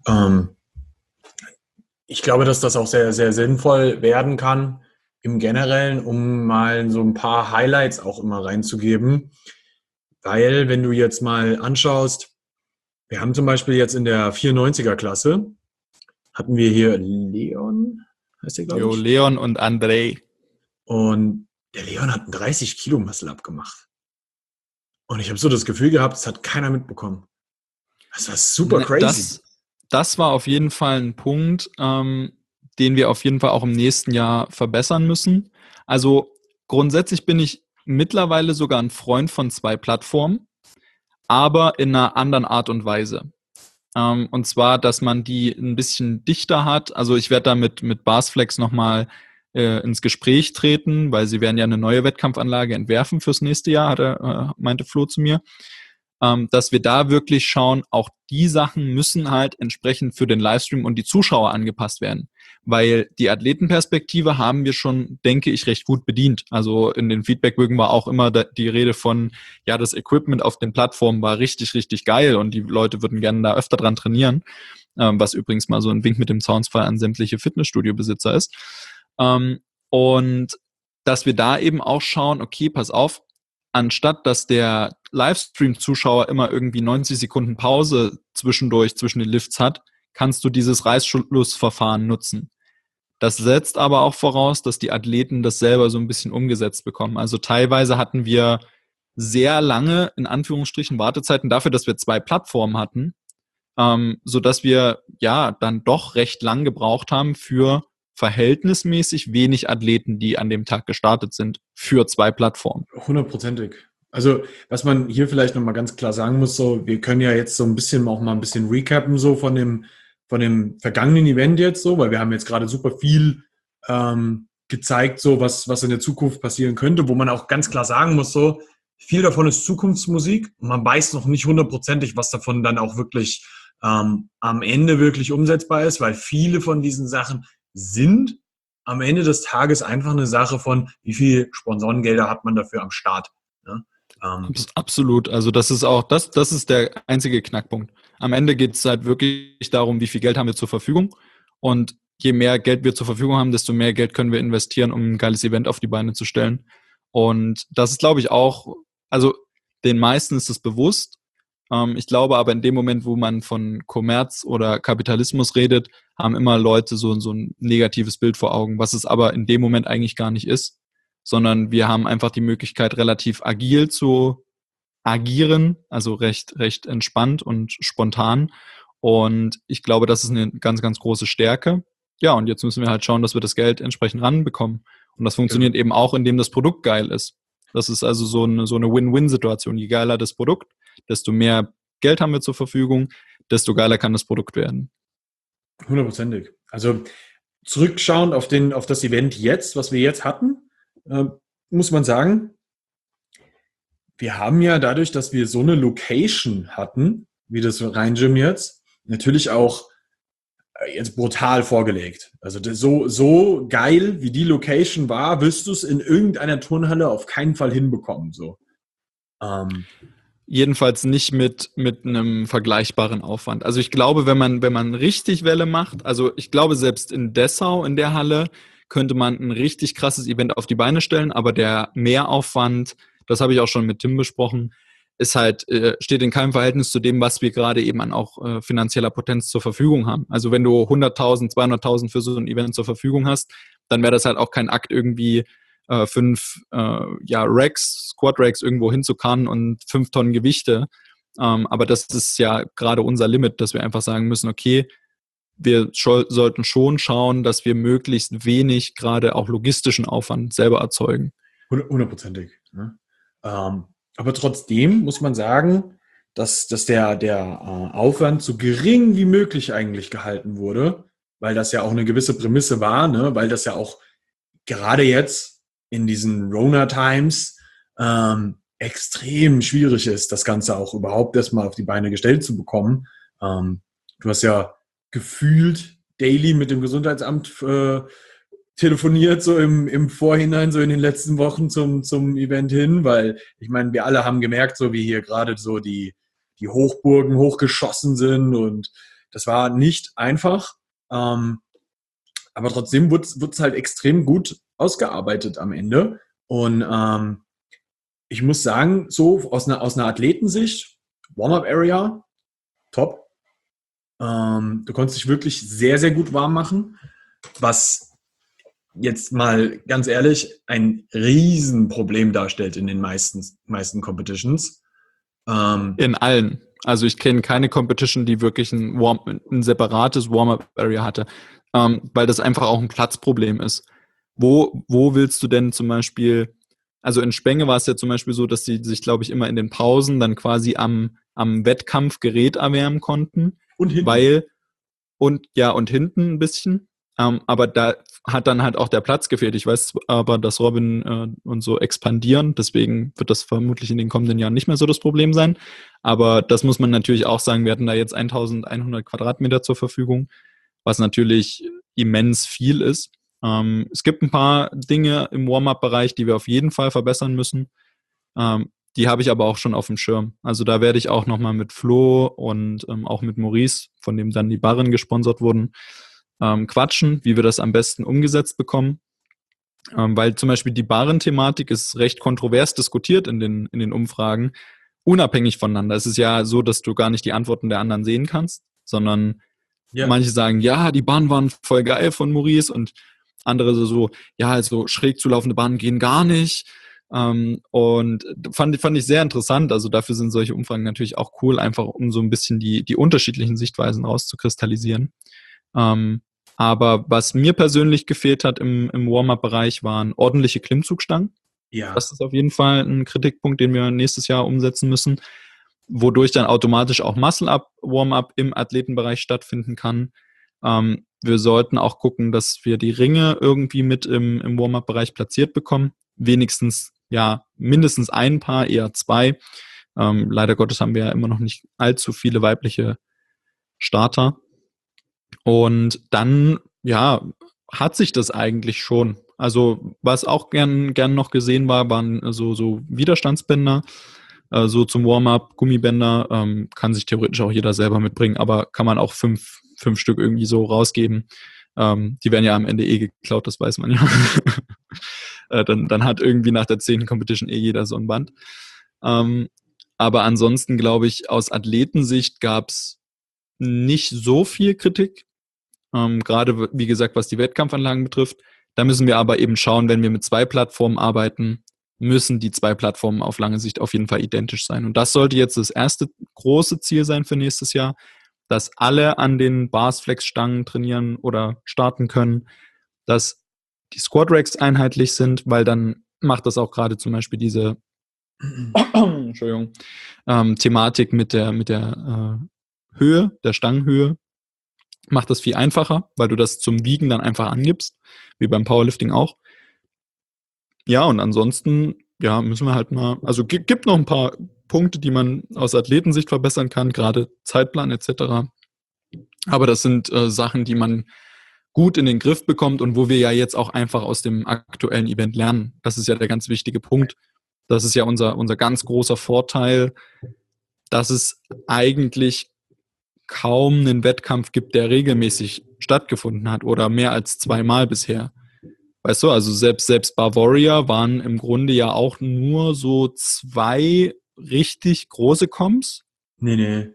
Ich glaube, dass das auch sehr, sehr sinnvoll werden kann im Generellen, um mal so ein paar Highlights auch immer reinzugeben. Weil, wenn du jetzt mal anschaust, wir haben zum Beispiel jetzt in der 94er-Klasse, hatten wir hier Leon, heißt der, glaube ich? Leon und Andrei. Und der Leon hat einen 30 Kilo Muscle-Up gemacht. Und ich habe so das Gefühl gehabt, das hat keiner mitbekommen. Das war super crazy. Das war auf jeden Fall ein Punkt, den wir auf jeden Fall auch im nächsten Jahr verbessern müssen. Also grundsätzlich bin ich mittlerweile sogar ein Freund von 2 Plattformen, aber in einer anderen Art und Weise. Und zwar, dass man die ein bisschen dichter hat. Also ich werde da mit Barsflex nochmal ins Gespräch treten, weil sie werden ja eine neue Wettkampfanlage entwerfen fürs nächste Jahr, meinte Flo zu mir. Dass wir da wirklich schauen, auch die Sachen müssen halt entsprechend für den Livestream und die Zuschauer angepasst werden. Weil die Athletenperspektive haben wir schon, denke ich, recht gut bedient. Also in den Feedbackbögen war auch immer die Rede von, ja, das Equipment auf den Plattformen war richtig, richtig geil und die Leute würden gerne da öfter dran trainieren, was übrigens mal so ein Wink mit dem Zaunfall an sämtliche Fitnessstudio-Besitzer ist. Und dass wir da eben auch schauen, okay, pass auf, anstatt dass der Livestream-Zuschauer immer irgendwie 90 Sekunden Pause zwischendurch zwischen den Lifts hat, kannst du dieses Reißschlussverfahren nutzen. Das setzt aber auch voraus, dass die Athleten das selber so ein bisschen umgesetzt bekommen. Also teilweise hatten wir sehr lange, in Anführungsstrichen, Wartezeiten dafür, dass wir 2 Plattformen hatten, sodass wir ja dann doch recht lang gebraucht haben für verhältnismäßig wenig Athleten, die an dem Tag gestartet sind, für 2 Plattformen. 100%ig. Also, was man hier vielleicht nochmal ganz klar sagen muss, so, wir können ja jetzt so ein bisschen auch mal ein bisschen recappen, so von dem vergangenen Event jetzt so, weil wir haben jetzt gerade super viel gezeigt, so was in der Zukunft passieren könnte, wo man auch ganz klar sagen muss, so viel davon ist Zukunftsmusik. Man weiß noch nicht hundertprozentig, was davon dann auch wirklich am Ende wirklich umsetzbar ist, weil viele von diesen Sachen sind am Ende des Tages einfach eine Sache von, wie viel Sponsorengelder hat man dafür am Start. Ne? Absolut. Also das ist auch, das ist der einzige Knackpunkt. Am Ende geht es halt wirklich darum, wie viel Geld haben wir zur Verfügung. Und je mehr Geld wir zur Verfügung haben, desto mehr Geld können wir investieren, um ein geiles Event auf die Beine zu stellen. Und das ist, glaube ich, auch, also den meisten ist es bewusst. Ich glaube aber in dem Moment, wo man von Kommerz oder Kapitalismus redet, haben immer Leute so ein negatives Bild vor Augen, was es aber in dem Moment eigentlich gar nicht ist, sondern wir haben einfach die Möglichkeit, relativ agil zu agieren, also recht entspannt und spontan. Und ich glaube, das ist eine ganz, ganz große Stärke. Ja, und jetzt müssen wir halt schauen, dass wir das Geld entsprechend ranbekommen. Und das funktioniert eben auch, indem das Produkt geil ist. Das ist also so eine Win-Win-Situation. Je geiler das Produkt, desto mehr Geld haben wir zur Verfügung, desto geiler kann das Produkt werden. 100%. Also zurückschauend auf das Event jetzt, was wir jetzt hatten, muss man sagen, wir haben ja dadurch, dass wir so eine Location hatten, wie das Rhein-Gym jetzt, natürlich auch jetzt brutal vorgelegt. Also so geil, wie die Location war, wirst du es in irgendeiner Turnhalle auf keinen Fall hinbekommen. So. Jedenfalls nicht mit einem vergleichbaren Aufwand. Also ich glaube, wenn man richtig Welle macht, also ich glaube, selbst in Dessau, in der Halle, könnte man ein richtig krasses Event auf die Beine stellen, aber der Mehraufwand, das habe ich auch schon mit Tim besprochen, ist halt, steht in keinem Verhältnis zu dem, was wir gerade eben an auch finanzieller Potenz zur Verfügung haben. Also wenn du 100.000, 200.000 für so ein Event zur Verfügung hast, dann wäre das halt auch kein Akt, irgendwie 5 Squad-Racks irgendwo hinzukarren und 5 Tonnen Gewichte. Aber das ist ja gerade unser Limit, dass wir einfach sagen müssen, okay, wir sollten schon schauen, dass wir möglichst wenig gerade auch logistischen Aufwand selber erzeugen. 100%. Ne? Aber trotzdem muss man sagen, dass der Aufwand so gering wie möglich eigentlich gehalten wurde, weil das ja auch eine gewisse Prämisse war, ne? Weil das ja auch gerade jetzt in diesen Rona-Times extrem schwierig ist, das Ganze auch überhaupt erstmal auf die Beine gestellt zu bekommen. Du hast ja gefühlt daily mit dem Gesundheitsamt telefoniert, so im Vorhinein, so in den letzten Wochen zum Event hin, weil ich meine, wir alle haben gemerkt, so wie hier gerade so die Hochburgen hochgeschossen sind und das war nicht einfach, aber trotzdem wurde es halt extrem gut ausgearbeitet am Ende und ich muss sagen, so aus einer Athletensicht, Warm-Up-Area, top. Du konntest dich wirklich sehr, sehr gut warm machen, was jetzt mal ganz ehrlich ein Riesenproblem darstellt in den meisten Competitions. In allen. Also ich kenne keine Competition, die wirklich ein separates Warm-Up-Area hatte, weil das einfach auch ein Platzproblem ist. Wo willst du denn zum Beispiel, also in Spenge war es ja zum Beispiel so, dass sie sich, glaube ich, immer in den Pausen dann quasi am Wettkampfgerät erwärmen konnten. Und hinten. Und hinten ein bisschen. Aber da hat dann halt auch der Platz gefehlt. Ich weiß aber, dass Robin und so expandieren. Deswegen wird das vermutlich in den kommenden Jahren nicht mehr so das Problem sein. Aber das muss man natürlich auch sagen. Wir hatten da jetzt 1100 Quadratmeter zur Verfügung, was natürlich immens viel ist. Es gibt ein paar Dinge im Warm-Up-Bereich, die wir auf jeden Fall verbessern müssen. Die habe ich aber auch schon auf dem Schirm. Also da werde ich auch nochmal mit Flo und auch mit Maurice, von dem dann die Barren gesponsert wurden, quatschen, wie wir das am besten umgesetzt bekommen. Weil zum Beispiel die Barren-Thematik ist recht kontrovers diskutiert in den Umfragen, unabhängig voneinander. Es ist ja so, dass du gar nicht die Antworten der anderen sehen kannst, sondern manche sagen, ja, die Bahnen waren voll geil von Maurice und andere so, ja, also schräg zulaufende Bahnen gehen gar nicht. Und fand ich sehr interessant. Also dafür sind solche Umfragen natürlich auch cool, einfach um so ein bisschen die unterschiedlichen Sichtweisen rauszukristallisieren. Aber was mir persönlich gefehlt hat im Warm-Up-Bereich, waren ordentliche Klimmzugstangen. Ja. Das ist auf jeden Fall ein Kritikpunkt, den wir nächstes Jahr umsetzen müssen, wodurch dann automatisch auch Muscle-Up, Warm-Up im Athletenbereich stattfinden kann. Wir sollten auch gucken, dass wir die Ringe irgendwie mit im Warm-up-Bereich platziert bekommen. Wenigstens, ja, mindestens ein Paar, eher zwei. Leider Gottes haben wir ja immer noch nicht allzu viele weibliche Starter. Und dann, ja, hat sich das eigentlich schon. Also, was auch gern noch gesehen war, waren so Widerstandsbänder, so zum Warm-up, Gummibänder, kann sich theoretisch auch jeder selber mitbringen, aber kann man auch fünf Stück irgendwie so rausgeben. Die werden ja am Ende geklaut, das weiß man ja. Dann hat irgendwie nach der 10. Competition jeder so ein Band. Aber ansonsten glaube ich, aus Athletensicht gab es nicht so viel Kritik. Gerade, wie gesagt, was die Wettkampfanlagen betrifft. Da müssen wir aber eben schauen, wenn wir mit 2 Plattformen arbeiten, müssen die 2 Plattformen auf lange Sicht auf jeden Fall identisch sein. Und das sollte jetzt das erste große Ziel sein für nächstes Jahr, dass alle an den Bars-Flex-Stangen trainieren oder starten können, dass die Squat-Racks einheitlich sind, weil dann macht das auch gerade zum Beispiel diese Entschuldigung, Thematik mit der Höhe, der Stangenhöhe, macht das viel einfacher, weil du das zum Wiegen dann einfach angibst, wie beim Powerlifting auch. Ja, und ansonsten, ja, müssen wir halt mal, also gibt noch ein paar Punkte, die man aus Athletensicht verbessern kann, gerade Zeitplan etc. Aber das sind Sachen, die man gut in den Griff bekommt und wo wir ja jetzt auch einfach aus dem aktuellen Event lernen. Das ist ja der ganz wichtige Punkt. Das ist ja unser ganz großer Vorteil, dass es eigentlich kaum einen Wettkampf gibt, der regelmäßig stattgefunden hat oder mehr als 2-mal bisher. Weißt du, also selbst Bavaria waren im Grunde ja auch nur so 2 richtig große Comps. Nee.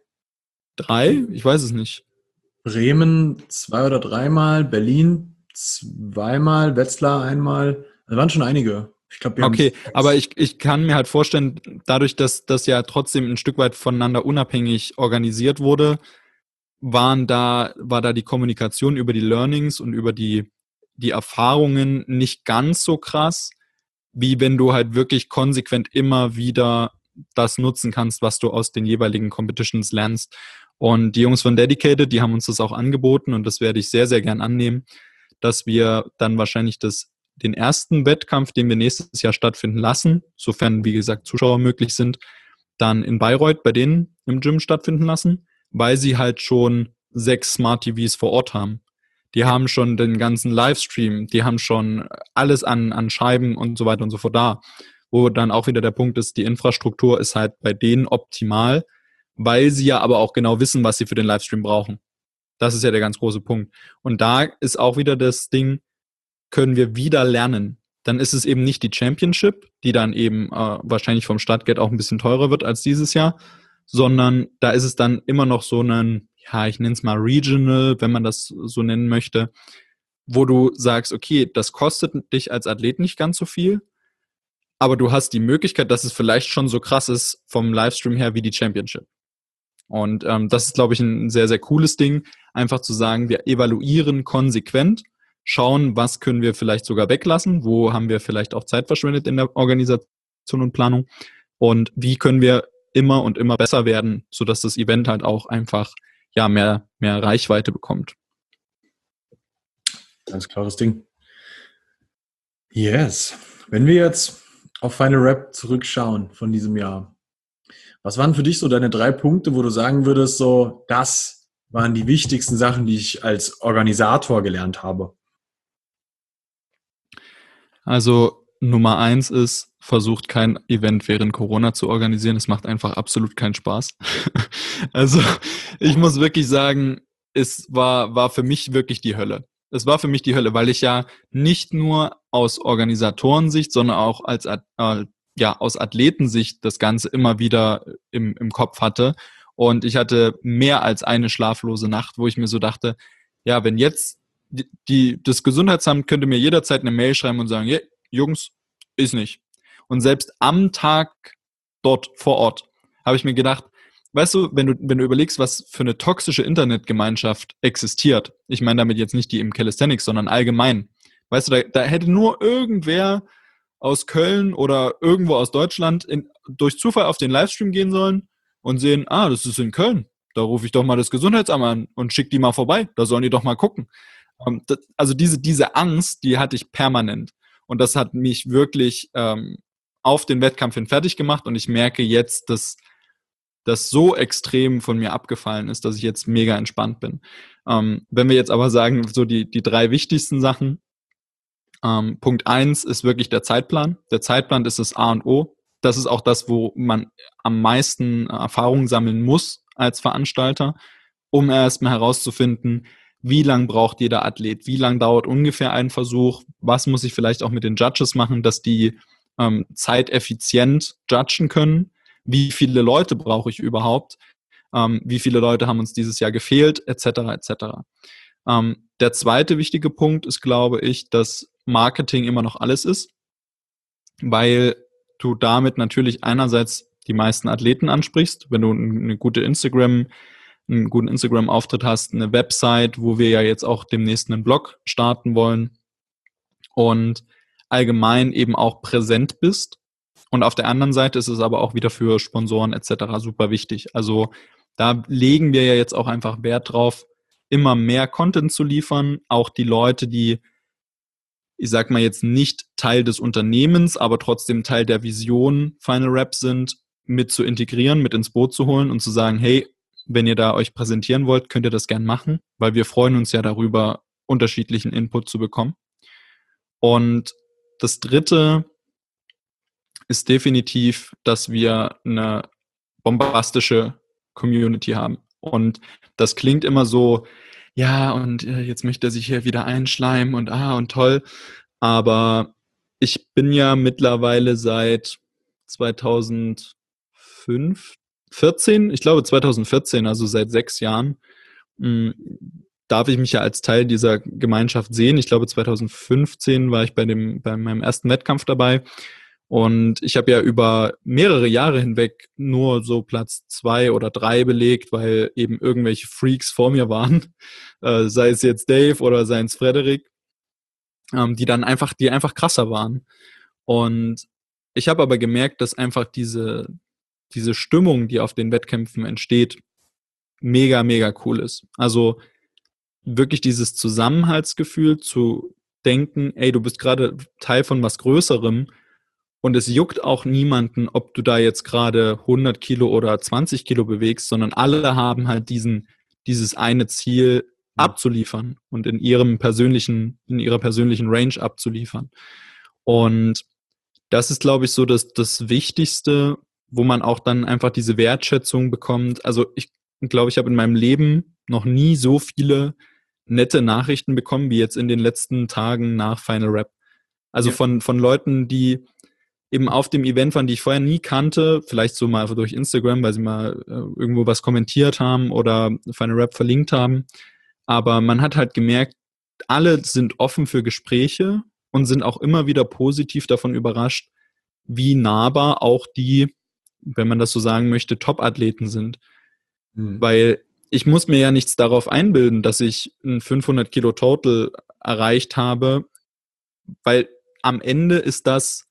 3? Ich weiß es nicht. Bremen 2 oder 3-mal, Berlin 2-mal, Wetzlar 1-mal. Da waren schon einige. Ich glaube, wir Okay, aber ich kann mir halt vorstellen, dadurch, dass das ja trotzdem ein Stück weit voneinander unabhängig organisiert wurde, war da die Kommunikation über die Learnings und über die Erfahrungen nicht ganz so krass, wie wenn du halt wirklich konsequent immer wieder das nutzen kannst, was du aus den jeweiligen Competitions lernst. Und die Jungs von Dedicated, die haben uns das auch angeboten und das werde ich sehr, sehr gern annehmen, dass wir dann wahrscheinlich den ersten Wettkampf, den wir nächstes Jahr stattfinden lassen, sofern, wie gesagt, Zuschauer möglich sind, dann in Bayreuth bei denen im Gym stattfinden lassen, weil sie halt schon 6 Smart TVs vor Ort haben. Die haben schon den ganzen Livestream, die haben schon alles an Scheiben und so weiter und so fort da. Wo dann auch wieder der Punkt ist, die Infrastruktur ist halt bei denen optimal, weil sie ja aber auch genau wissen, was sie für den Livestream brauchen. Das ist ja der ganz große Punkt. Und da ist auch wieder das Ding, können wir wieder lernen. Dann ist es eben nicht die Championship, die dann eben wahrscheinlich vom Startgeld auch ein bisschen teurer wird als dieses Jahr, sondern da ist es dann immer noch so ein, ja, ich nenne es mal Regional, wenn man das so nennen möchte, wo du sagst, okay, das kostet dich als Athlet nicht ganz so viel, aber du hast die Möglichkeit, dass es vielleicht schon so krass ist vom Livestream her wie die Championship. Und das ist, glaube ich, ein sehr, sehr cooles Ding, einfach zu sagen, wir evaluieren konsequent, schauen, was können wir vielleicht sogar weglassen, wo haben wir vielleicht auch Zeit verschwendet in der Organisation und Planung und wie können wir immer und immer besser werden, sodass das Event halt auch einfach ja mehr Reichweite bekommt. Ganz klares Ding. Yes. Wenn wir jetzt auf Final Rap zurückschauen von diesem Jahr, was waren für dich so deine 3 Punkte, wo du sagen würdest, so, das waren die wichtigsten Sachen, die ich als Organisator gelernt habe? Also Nummer 1 ist, versucht kein Event während Corona zu organisieren. Es macht einfach absolut keinen Spaß. Also ich muss wirklich sagen, es war für mich wirklich die Hölle. Es war für mich die Hölle, weil ich ja nicht nur aus Organisatorensicht, sondern auch aus Athletensicht das Ganze immer wieder im Kopf hatte. Und ich hatte mehr als eine schlaflose Nacht, wo ich mir so dachte, ja, wenn jetzt das Gesundheitsamt könnte mir jederzeit eine Mail schreiben und sagen, yeah, Jungs, ist nicht. Und selbst am Tag dort vor Ort habe ich mir gedacht, weißt du, wenn du überlegst, was für eine toxische Internetgemeinschaft existiert, ich meine damit jetzt nicht die im Calisthenics, sondern allgemein, weißt du, da hätte nur irgendwer aus Köln oder irgendwo aus Deutschland durch Zufall auf den Livestream gehen sollen und sehen, das ist in Köln. da rufe ich doch mal das Gesundheitsamt an und schicke die mal vorbei, da sollen die doch mal gucken. Also diese Angst, die hatte ich permanent. Und das hat mich wirklich auf den Wettkampf hin fertig gemacht. Und ich merke jetzt, dass das so extrem von mir abgefallen ist, dass ich jetzt mega entspannt bin. Wenn wir jetzt aber sagen, so die 3 wichtigsten Sachen, Punkt 1 ist wirklich der Zeitplan. Der Zeitplan ist das A und O. Das ist auch das, wo man am meisten Erfahrung sammeln muss als Veranstalter, um erstmal herauszufinden, wie lang braucht jeder Athlet, wie lang dauert ungefähr ein Versuch, was muss ich vielleicht auch mit den Judges machen, dass die zeiteffizient judgen können, wie viele Leute brauche ich überhaupt, wie viele Leute haben uns dieses Jahr gefehlt, etc. etc. Der zweite wichtige Punkt ist, glaube ich, dass Marketing immer noch alles ist, weil du damit natürlich einerseits die meisten Athleten ansprichst, wenn du einen guten Instagram-Auftritt hast, eine Website, wo wir ja jetzt auch demnächst einen Blog starten wollen und allgemein eben auch präsent bist. Und auf der anderen Seite ist es aber auch wieder für Sponsoren etc. super wichtig. Also da legen wir ja jetzt auch einfach Wert drauf, immer mehr Content zu liefern, auch die Leute, die, ich sag mal jetzt nicht Teil des Unternehmens, aber trotzdem Teil der Vision Final Rap sind, mit zu integrieren, mit ins Boot zu holen und zu sagen, hey, wenn ihr da euch präsentieren wollt, könnt ihr das gern machen, weil wir freuen uns ja darüber, unterschiedlichen Input zu bekommen. Und das dritte ist definitiv, dass wir eine bombastische Community haben. Und das klingt immer so, ja, und jetzt möchte er sich hier wieder einschleimen und toll. Aber ich bin ja mittlerweile seit 2014, ich glaube 2014, also seit 6 Jahren, darf ich mich ja als Teil dieser Gemeinschaft sehen. Ich glaube 2015 war ich bei meinem ersten Wettkampf dabei. Und ich habe ja über mehrere Jahre hinweg nur so Platz 2 oder 3 belegt, weil eben irgendwelche Freaks vor mir waren, sei es jetzt Dave oder sei es Frederik, die einfach krasser waren. Und ich habe aber gemerkt, dass einfach diese Stimmung, die auf den Wettkämpfen entsteht, mega, mega cool ist. Also wirklich dieses Zusammenhaltsgefühl zu denken, ey, du bist gerade Teil von was Größerem. Und es juckt auch niemanden, ob du da jetzt gerade 100 Kilo oder 20 Kilo bewegst, sondern alle haben halt dieses eine Ziel abzuliefern und in ihrer persönlichen Range abzuliefern. Und das ist, glaube ich, so das Wichtigste, wo man auch dann einfach diese Wertschätzung bekommt. Also ich glaube, ich habe in meinem Leben noch nie so viele nette Nachrichten bekommen, wie jetzt in den letzten Tagen nach Final Rap. Also von Leuten, die eben auf dem Event waren, die ich vorher nie kannte, vielleicht so mal durch Instagram, weil sie mal irgendwo was kommentiert haben oder Final Rap verlinkt haben. Aber man hat halt gemerkt, alle sind offen für Gespräche und sind auch immer wieder positiv davon überrascht, wie nahbar auch die, wenn man das so sagen möchte, Top-Athleten sind. Weil ich muss mir ja nichts darauf einbilden, dass ich ein 500 Kilo Total erreicht habe, weil am Ende ist das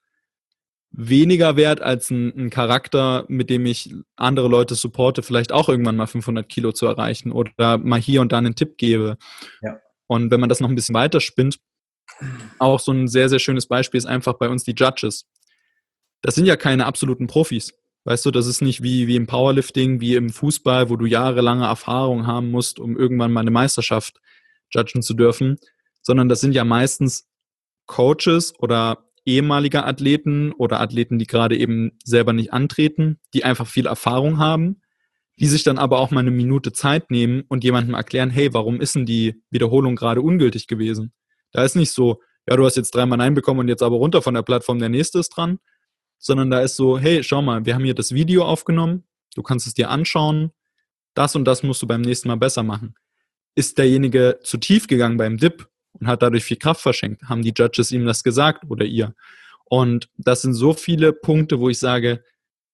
weniger wert als ein Charakter, mit dem ich andere Leute supporte, vielleicht auch irgendwann mal 500 Kilo zu erreichen oder mal hier und da einen Tipp gebe. Ja. Und wenn man das noch ein bisschen weiter spinnt, auch so ein sehr, sehr schönes Beispiel ist einfach bei uns die Judges. Das sind ja keine absoluten Profis. Weißt du, das ist nicht wie im Powerlifting, wie im Fußball, wo du jahrelange Erfahrung haben musst, um irgendwann mal eine Meisterschaft judgen zu dürfen, sondern das sind ja meistens Coaches oder ehemalige Athleten oder Athleten, die gerade eben selber nicht antreten, die einfach viel Erfahrung haben, die sich dann aber auch mal eine Minute Zeit nehmen und jemandem erklären, hey, warum ist denn die Wiederholung gerade ungültig gewesen? Da ist nicht so, ja, du hast jetzt 3-mal Nein bekommen und jetzt aber runter von der Plattform, der nächste ist dran, sondern da ist so, hey, schau mal, wir haben hier das Video aufgenommen, du kannst es dir anschauen, das und das musst du beim nächsten Mal besser machen. Ist derjenige zu tief gegangen beim Dip und hat dadurch viel Kraft verschenkt? Haben die Judges ihm das gesagt oder ihr? Und das sind so viele Punkte, wo ich sage,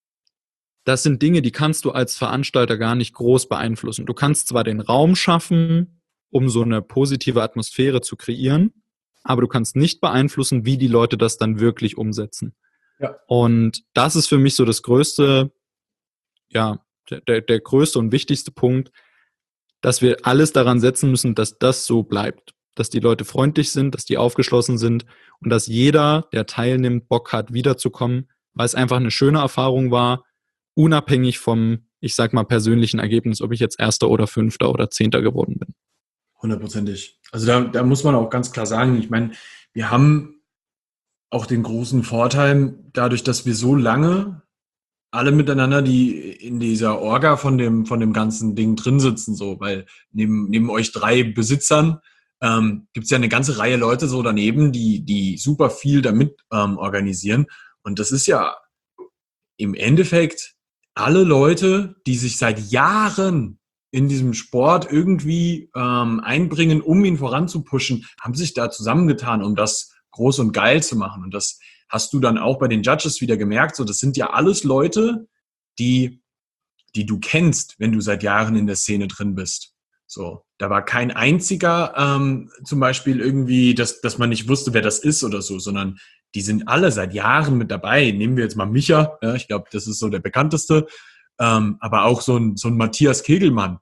das sind Dinge, die kannst du als Veranstalter gar nicht groß beeinflussen. Du kannst zwar den Raum schaffen, um so eine positive Atmosphäre zu kreieren, aber du kannst nicht beeinflussen, wie die Leute das dann wirklich umsetzen. Ja. Und das ist für mich so das größte der größte und wichtigste Punkt, dass wir alles daran setzen müssen, dass das so bleibt. Dass die Leute freundlich sind, dass die aufgeschlossen sind und dass jeder, der teilnimmt, Bock hat, wiederzukommen, weil es einfach eine schöne Erfahrung war, unabhängig vom, ich sag mal, persönlichen Ergebnis, ob ich jetzt Erster oder Fünfter oder Zehnter geworden bin. 100%. Also da muss man auch ganz klar sagen, ich meine, wir haben auch den großen Vorteil, dadurch, dass wir so lange alle miteinander, die in dieser Orga von dem ganzen Ding drin sitzen, so, weil neben euch 3 Besitzern gibt es ja eine ganze Reihe Leute so daneben, die super viel damit organisieren. Und das ist ja im Endeffekt alle Leute, die sich seit Jahren in diesem Sport irgendwie einbringen, um ihn voranzupushen, haben sich da zusammengetan, um das groß und geil zu machen. Und das hast du dann auch bei den Judges wieder gemerkt. So, das sind ja alles Leute, die du kennst, wenn du seit Jahren in der Szene drin bist. So, da war kein einziger zum Beispiel irgendwie, dass man nicht wusste, wer das ist oder so, sondern die sind alle seit Jahren mit dabei. Nehmen wir jetzt mal Micha, ja, ich glaube, das ist so der bekannteste, aber auch so ein Matthias Kegelmann,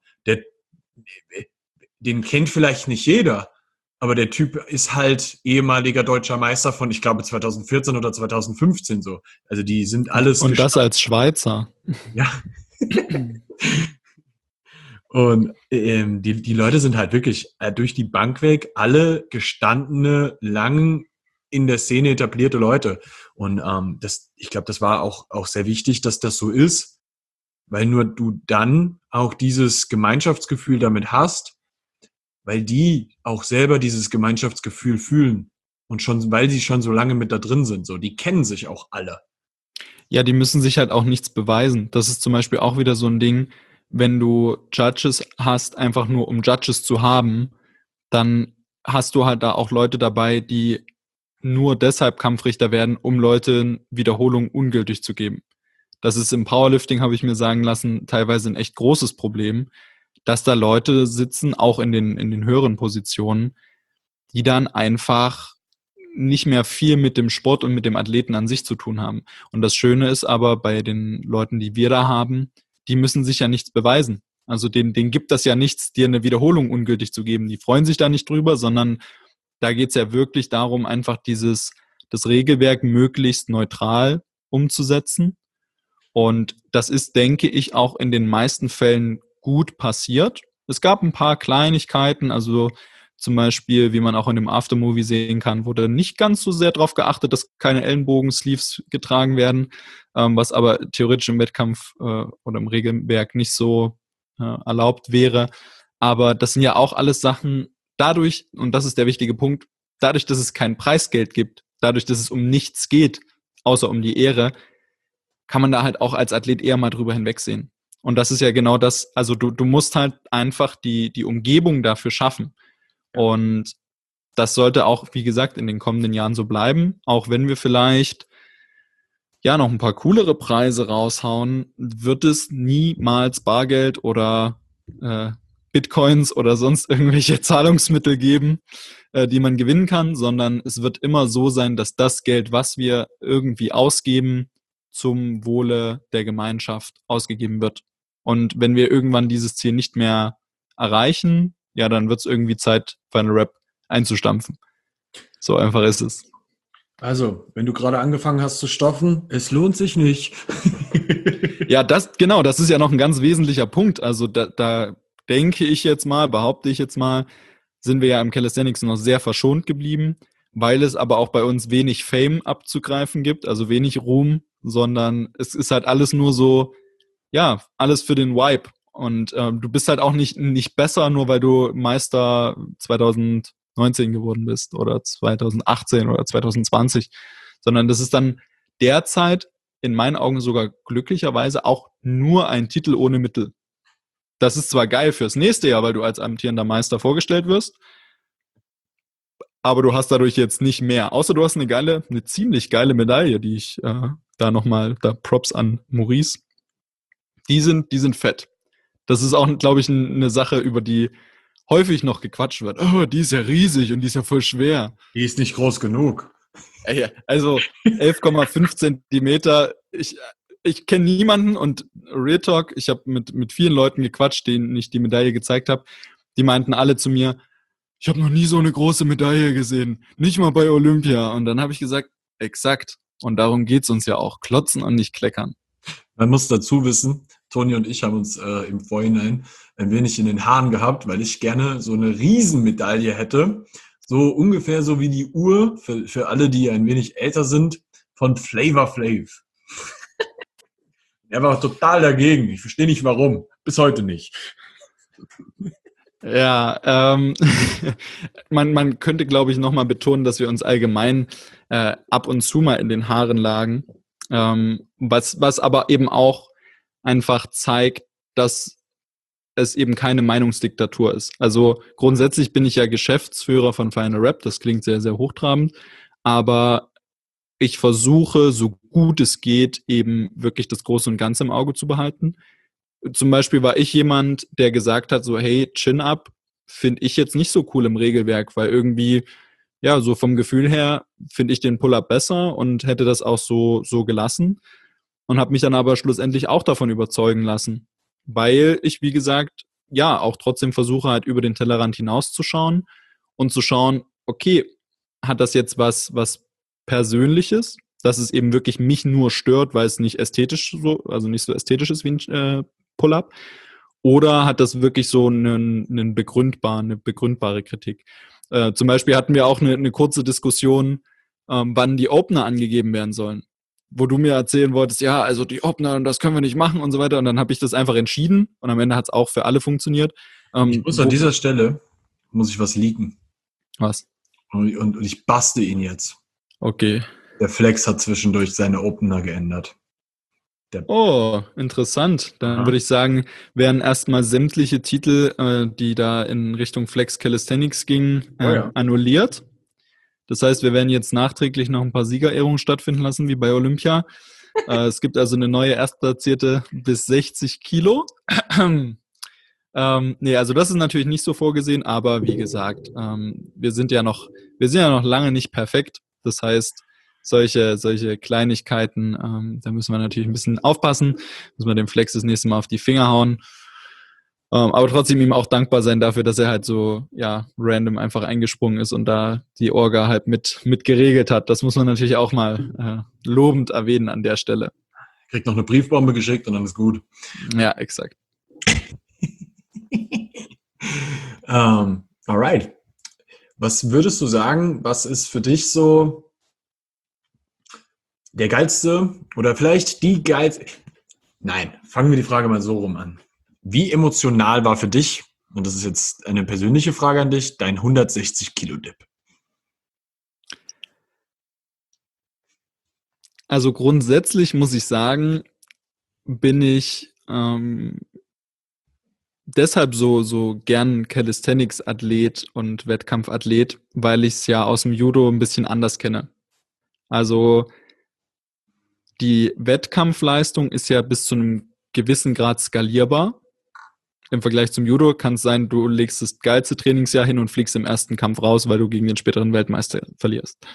den kennt vielleicht nicht jeder, aber der Typ ist halt ehemaliger deutscher Meister von, ich glaube, 2014 oder 2015 so. Also die sind alles und das als Schweizer. Ja. Und die Leute sind halt wirklich durch die Bank weg alle gestandene, lang in der Szene etablierte Leute. Und ich glaube, das war auch sehr wichtig, dass das so ist, weil nur du dann auch dieses Gemeinschaftsgefühl damit hast, weil die auch selber dieses Gemeinschaftsgefühl fühlen und schon, weil sie schon so lange mit da drin sind. So, die kennen sich auch alle. Ja, die müssen sich halt auch nichts beweisen. Das ist zum Beispiel auch wieder so ein Ding, wenn du Judges hast, einfach nur um Judges zu haben, dann hast du halt da auch Leute dabei, die nur deshalb Kampfrichter werden, um Leuten Wiederholungen ungültig zu geben. Das ist im Powerlifting, habe ich mir sagen lassen, teilweise ein echt großes Problem, dass da Leute sitzen, auch in den höheren Positionen, die dann einfach nicht mehr viel mit dem Sport und mit dem Athleten an sich zu tun haben. Und das Schöne ist aber bei den Leuten, die wir da haben, die müssen sich ja nichts beweisen. Also denen gibt das ja nichts, dir eine Wiederholung ungültig zu geben. Die freuen sich da nicht drüber, sondern da geht es ja wirklich darum, einfach das Regelwerk möglichst neutral umzusetzen. Und das ist, denke ich, auch in den meisten Fällen gut passiert. Es gab ein paar Kleinigkeiten, also zum Beispiel, wie man auch in dem Aftermovie sehen kann, wurde nicht ganz so sehr darauf geachtet, dass keine Ellenbogen-Sleeves getragen werden, was aber theoretisch im Wettkampf oder im Regelwerk nicht so erlaubt wäre. Aber das sind ja auch alles Sachen, dadurch, und das ist der wichtige Punkt, dadurch, dass es kein Preisgeld gibt, dadurch, dass es um nichts geht, außer um die Ehre, kann man da halt auch als Athlet eher mal drüber hinwegsehen. Und das ist ja genau das, also du musst halt einfach die Umgebung dafür schaffen. Und das sollte auch, wie gesagt, in den kommenden Jahren so bleiben, auch wenn wir vielleicht ja noch ein paar coolere Preise raushauen, wird es niemals Bargeld oder Bitcoins oder sonst irgendwelche Zahlungsmittel geben, die man gewinnen kann, sondern es wird immer so sein, dass das Geld, was wir irgendwie ausgeben, zum Wohle der Gemeinschaft ausgegeben wird. Und wenn wir irgendwann dieses Ziel nicht mehr erreichen, ja, dann wird es irgendwie Zeit, Final Rap einzustampfen. So einfach ist es. Also, wenn du gerade angefangen hast zu stoffen, es lohnt sich nicht. Ja, das ist ja noch ein ganz wesentlicher Punkt. Also da denke ich jetzt mal, behaupte ich jetzt mal, sind wir ja im Calisthenics noch sehr verschont geblieben, weil es aber auch bei uns wenig Fame abzugreifen gibt, also wenig Ruhm, sondern es ist halt alles nur so, ja, alles für den Vibe. Und du bist halt auch nicht besser, nur weil du Meister 2019 geworden bist oder 2018 oder 2020, sondern das ist dann derzeit in meinen Augen sogar glücklicherweise auch nur ein Titel ohne Mittel. Das ist zwar geil fürs nächste Jahr, weil du als amtierender Meister vorgestellt wirst, aber du hast dadurch jetzt nicht mehr. Außer du hast eine ziemlich geile Medaille, die ich da Props an Maurice. Die sind fett. Das ist auch, glaube ich, eine Sache, über die häufig noch gequatscht wird. Oh, die ist ja riesig und die ist ja voll schwer. Die ist nicht groß genug. Also 11,5 Zentimeter. ich kenne niemanden und Real Talk, ich habe mit vielen Leuten gequatscht, denen ich die Medaille gezeigt habe, die meinten alle zu mir, ich habe noch nie so eine große Medaille gesehen, nicht mal bei Olympia. Und dann habe ich gesagt, exakt. Und darum geht's uns ja auch, klotzen und nicht kleckern. Man muss dazu wissen, Toni und ich haben uns im Vorhinein ein wenig in den Haaren gehabt, weil ich gerne so eine Riesenmedaille hätte. So ungefähr so wie die Uhr, für alle, die ein wenig älter sind, von Flavor Flav. Er war total dagegen. Ich verstehe nicht warum. Bis heute nicht. Ja, man könnte, glaube ich, nochmal betonen, dass wir uns allgemein ab und zu mal in den Haaren lagen. Was aber eben auch einfach zeigt, dass es eben keine Meinungsdiktatur ist. Also grundsätzlich bin ich ja Geschäftsführer von Final Rap, das klingt sehr, sehr hochtrabend, aber ich versuche, so gut es geht, eben wirklich das Große und Ganze im Auge zu behalten. Zum Beispiel war ich jemand, der gesagt hat, so hey, Chin-Up finde ich jetzt nicht so cool im Regelwerk, weil irgendwie, ja, so vom Gefühl her finde ich den Pull-Up besser und hätte das auch so gelassen und habe mich dann aber schlussendlich auch davon überzeugen lassen, weil ich, wie gesagt, ja, auch trotzdem versuche halt über den Tellerrand hinauszuschauen und zu schauen, okay, hat das jetzt was Persönliches, dass es eben wirklich mich nur stört, weil es nicht ästhetisch so, also nicht so ästhetisch ist wie ein Pull-Up, oder hat das wirklich so eine begründbare Kritik? Zum Beispiel hatten wir auch eine kurze Diskussion, wann die Opener angegeben werden sollen, wo du mir erzählen wolltest, ja, also die Opener, das können wir nicht machen und so weiter. Und dann habe ich das einfach entschieden und am Ende hat es auch für alle funktioniert. Ich muss an dieser Stelle, muss ich was leaken. Was? Und ich baste ihn jetzt. Okay. Der Flex hat zwischendurch seine Opener geändert. Oh, interessant. Dann würde ich sagen, werden erstmal sämtliche Titel, die da in Richtung Flex Calisthenics gingen, annulliert. Das heißt, wir werden jetzt nachträglich noch ein paar Siegerehrungen stattfinden lassen, wie bei Olympia. Es gibt also eine neue Erstplatzierte bis 60 Kilo. Nee, also das ist natürlich nicht so vorgesehen, aber wie gesagt, wir sind ja noch lange nicht perfekt. Das heißt, solche Kleinigkeiten, da müssen wir natürlich ein bisschen aufpassen, müssen wir dem Flex das nächste Mal auf die Finger hauen. Aber trotzdem ihm auch dankbar sein dafür, dass er halt so, ja, random einfach eingesprungen ist und da die Orga halt mit geregelt hat. Das muss man natürlich auch mal lobend erwähnen an der Stelle. Kriegt noch eine Briefbombe geschickt und dann ist gut. Ja, exakt. Alright. Was würdest du sagen, was ist für dich so der geilste oder vielleicht die geilste... Nein, fangen wir die Frage mal so rum an. Wie emotional war für dich, und das ist jetzt eine persönliche Frage an dich, dein 160-Kilo-Dip? Also grundsätzlich muss ich sagen, bin ich deshalb so gern Calisthenics-Athlet und Wettkampfathlet, weil ich es ja aus dem Judo ein bisschen anders kenne. Also die Wettkampfleistung ist ja bis zu einem gewissen Grad skalierbar. Im Vergleich zum Judo kann es sein, du legst das geilste Trainingsjahr hin und fliegst im ersten Kampf raus, weil du gegen den späteren Weltmeister verlierst.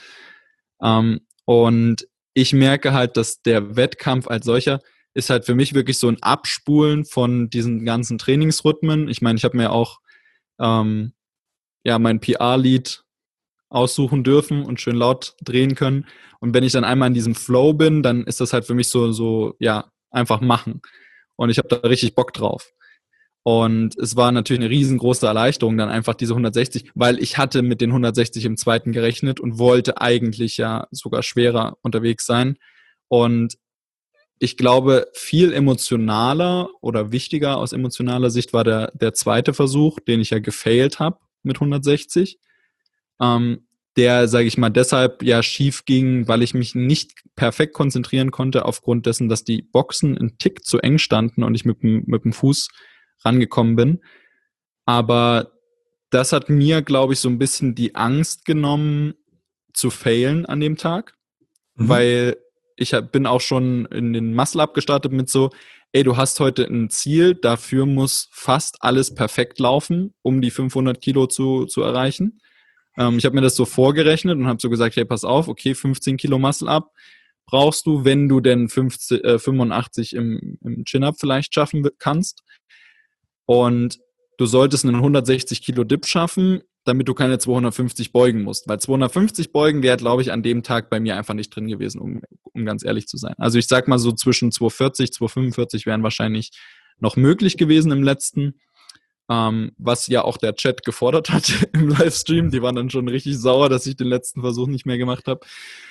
Und ich merke halt, dass der Wettkampf als solcher ist halt für mich wirklich so ein Abspulen von diesen ganzen Trainingsrhythmen. Ich meine, ich habe mir auch mein PR-Lied aussuchen dürfen und schön laut drehen können. Und wenn ich dann einmal in diesem Flow bin, dann ist das halt für mich so einfach machen. Und ich habe da richtig Bock drauf. Und es war natürlich eine riesengroße Erleichterung, dann einfach diese 160, weil ich hatte mit den 160 im zweiten gerechnet und wollte eigentlich ja sogar schwerer unterwegs sein. Und ich glaube, viel emotionaler oder wichtiger aus emotionaler Sicht war der zweite Versuch, den ich ja gefailt habe mit 160. Der, sage ich mal, deshalb ja schief ging, weil ich mich nicht perfekt konzentrieren konnte, aufgrund dessen, dass die Boxen einen Tick zu eng standen und ich mit dem Fuß rangekommen bin. Aber das hat mir, glaube ich, so ein bisschen die Angst genommen, zu failen an dem Tag, weil ich bin auch schon in den Muscle-Up gestartet mit so, ey, du hast heute ein Ziel, dafür muss fast alles perfekt laufen, um die 500 Kilo zu erreichen. Ich habe mir das so vorgerechnet und habe so gesagt, hey, pass auf, okay, 15 Kilo Muscle-Up, brauchst du, wenn du denn 85 im Chin-Up vielleicht schaffen kannst. Und du solltest einen 160 Kilo Dip schaffen, damit du keine 250 beugen musst. Weil 250 beugen wäre, glaube ich, an dem Tag bei mir einfach nicht drin gewesen, um ganz ehrlich zu sein. Also ich sag mal so zwischen 240, 245 wären wahrscheinlich noch möglich gewesen im letzten. Was ja auch der Chat gefordert hat im Livestream. Die waren dann schon richtig sauer, dass ich den letzten Versuch nicht mehr gemacht habe.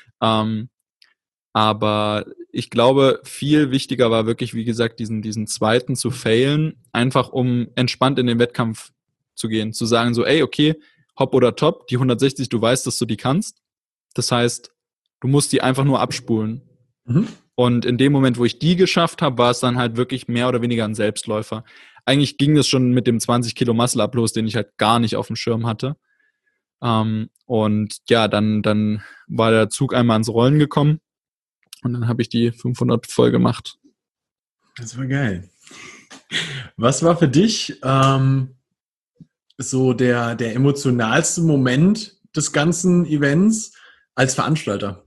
Aber ich glaube, viel wichtiger war wirklich, wie gesagt, diesen zweiten zu failen, einfach um entspannt in den Wettkampf zu gehen. Zu sagen so, ey, okay, hopp oder top, die 160, du weißt, dass du die kannst. Das heißt, du musst die einfach nur abspulen. Mhm. Und in dem Moment, wo ich die geschafft habe, war es dann halt wirklich mehr oder weniger ein Selbstläufer. Eigentlich ging das schon mit dem 20 Kilo Muscle-Up los, den ich halt gar nicht auf dem Schirm hatte. Und ja, dann war der Zug einmal ans Rollen gekommen. Und dann habe ich die 500 voll gemacht. Das war geil. Was war für dich so der emotionalste Moment des ganzen Events als Veranstalter?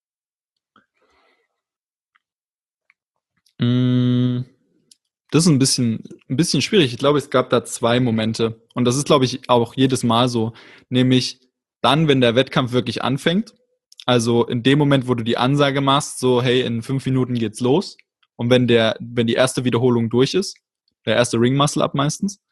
Das ist ein bisschen schwierig. Ich glaube, es gab da 2 Momente. Und das ist, glaube ich, auch jedes Mal so. Nämlich dann, wenn der Wettkampf wirklich anfängt. Also in dem Moment, wo du die Ansage machst, so, hey, in 5 Minuten geht's los. Und wenn die erste Wiederholung durch ist, der erste Ring-Muscle-Up meistens.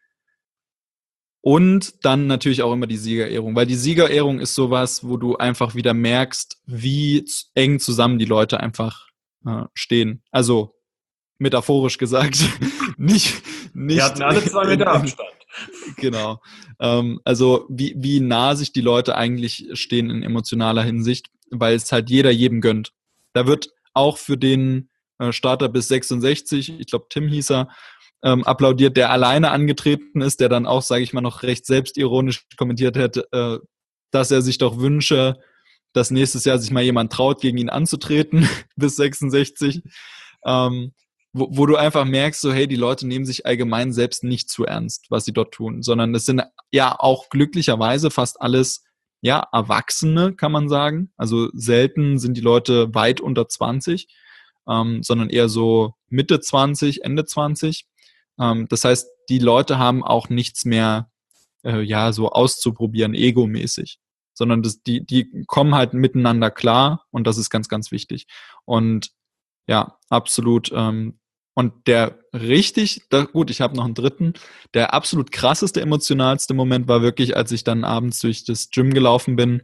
Und dann natürlich auch immer die Siegerehrung. Weil die Siegerehrung ist sowas, wo du einfach wieder merkst, wie eng zusammen die Leute einfach stehen. Also metaphorisch gesagt. nicht. Wir hatten alle 2 Meter Abstand. Genau. Also wie nah sich die Leute eigentlich stehen in emotionaler Hinsicht, weil es halt jeder jedem gönnt. Da wird auch für den Starter bis 66, ich glaube Tim hieß er, applaudiert, der alleine angetreten ist, der dann auch, sage ich mal, noch recht selbstironisch kommentiert hätte, dass er sich doch wünsche, dass nächstes Jahr sich mal jemand traut, gegen ihn anzutreten bis 66. Wo du einfach merkst, so hey, die Leute nehmen sich allgemein selbst nicht zu ernst, was sie dort tun, sondern es sind ja auch glücklicherweise fast alles ja Erwachsene, kann man sagen. Also selten sind die Leute weit unter 20, sondern eher so Mitte 20, Ende 20. Das heißt, die Leute haben auch nichts mehr so auszuprobieren, egomäßig, sondern die kommen halt miteinander klar und das ist ganz, ganz wichtig. Und ja, absolut. Und der gut, ich habe noch einen dritten, der absolut krasseste, emotionalste Moment war wirklich, als ich dann abends durch das Gym gelaufen bin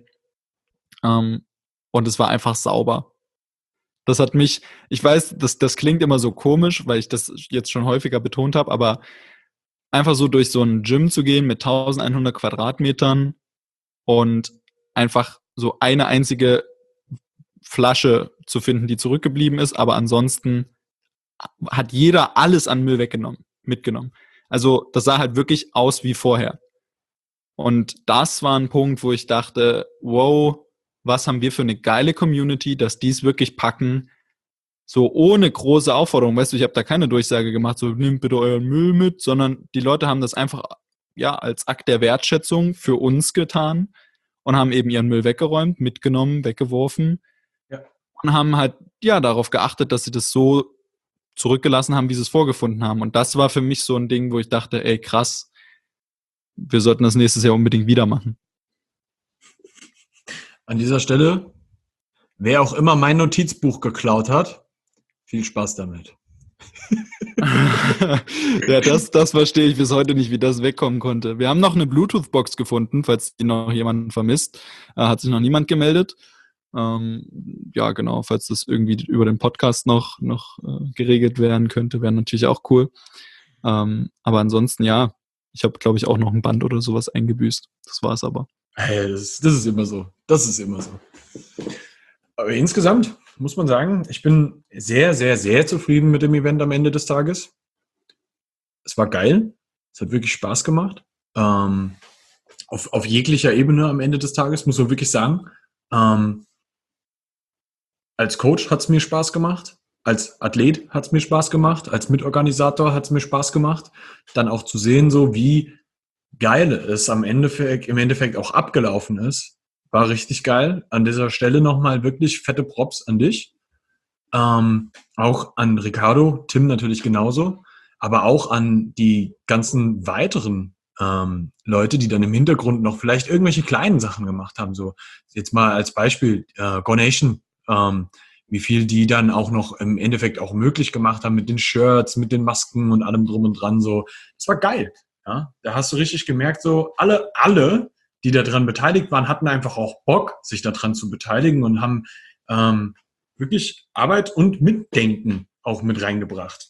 und es war einfach sauber. Das hat mich, ich weiß, das klingt immer so komisch, weil ich das jetzt schon häufiger betont habe, aber einfach so durch so ein Gym zu gehen mit 1100 Quadratmetern und einfach so eine einzige Flasche zu finden, die zurückgeblieben ist, aber ansonsten hat jeder alles an Müll mitgenommen. Also das sah halt wirklich aus wie vorher. Und das war ein Punkt, wo ich dachte, wow, was haben wir für eine geile Community, dass die es wirklich packen, so ohne große Aufforderung. Weißt du, ich habe da keine Durchsage gemacht, so nehmt bitte euren Müll mit, sondern die Leute haben das einfach ja als Akt der Wertschätzung für uns getan und haben eben ihren Müll weggeräumt, mitgenommen, weggeworfen und haben halt ja darauf geachtet, dass sie das so zurückgelassen haben, wie sie es vorgefunden haben. Und das war für mich so ein Ding, wo ich dachte, ey krass, wir sollten das nächstes Jahr unbedingt wieder machen. An dieser Stelle, wer auch immer mein Notizbuch geklaut hat, viel Spaß damit. Ja, das verstehe ich bis heute nicht, wie das wegkommen konnte. Wir haben noch eine Bluetooth-Box gefunden, falls die noch jemanden vermisst. Hat sich noch niemand gemeldet. Ja, genau, falls das irgendwie über den Podcast noch geregelt werden könnte, wäre natürlich auch cool. Aber ansonsten, ja, ich habe, glaube ich, auch noch ein Band oder sowas eingebüßt. Das war es aber. Hey, das ist immer so. Das ist immer so. Aber insgesamt muss man sagen, ich bin sehr, sehr, sehr zufrieden mit dem Event am Ende des Tages. Es war geil. Es hat wirklich Spaß gemacht. Auf jeglicher Ebene am Ende des Tages, muss man wirklich sagen. Als Coach hat es mir Spaß gemacht. Als Athlet hat es mir Spaß gemacht. Als Mitorganisator hat es mir Spaß gemacht. Dann auch zu sehen, so wie geil es im Endeffekt auch abgelaufen ist. war richtig geil. An dieser Stelle nochmal wirklich fette Props an dich. Auch an Ricardo, Tim natürlich genauso, aber auch an die ganzen weiteren Leute, die dann im Hintergrund noch vielleicht irgendwelche kleinen Sachen gemacht haben. So jetzt mal als Beispiel Gonation, wie viel die dann auch noch im Endeffekt auch möglich gemacht haben mit den Shirts, mit den Masken und allem drum und dran. So, das war geil. Ja, da hast du richtig gemerkt, so alle, die daran beteiligt waren, hatten einfach auch Bock, sich daran zu beteiligen und haben wirklich Arbeit und Mitdenken auch mit reingebracht.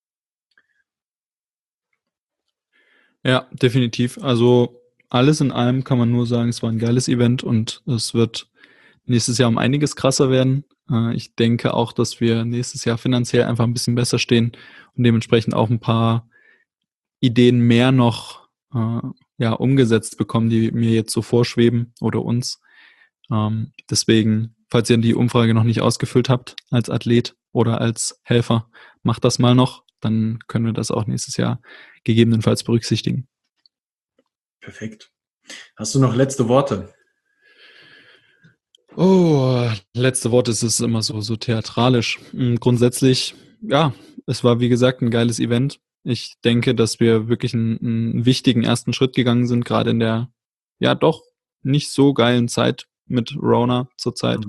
Ja, definitiv. Also alles in allem kann man nur sagen, es war ein geiles Event und es wird nächstes Jahr um einiges krasser werden. Ich denke auch, dass wir nächstes Jahr finanziell einfach ein bisschen besser stehen und dementsprechend auch ein paar Ideen mehr noch umgesetzt bekommen, die mir jetzt so vorschweben oder uns. Deswegen, falls ihr die Umfrage noch nicht ausgefüllt habt als Athlet oder als Helfer, macht das mal noch. Dann können wir das auch nächstes Jahr gegebenenfalls berücksichtigen. Perfekt. Hast du noch letzte Worte? Oh, letzte Worte, es ist immer so theatralisch. Grundsätzlich, ja, es war wie gesagt ein geiles Event. Ich denke, dass wir wirklich einen wichtigen ersten Schritt gegangen sind, gerade in der, ja doch, nicht so geilen Zeit mit Rona zurzeit.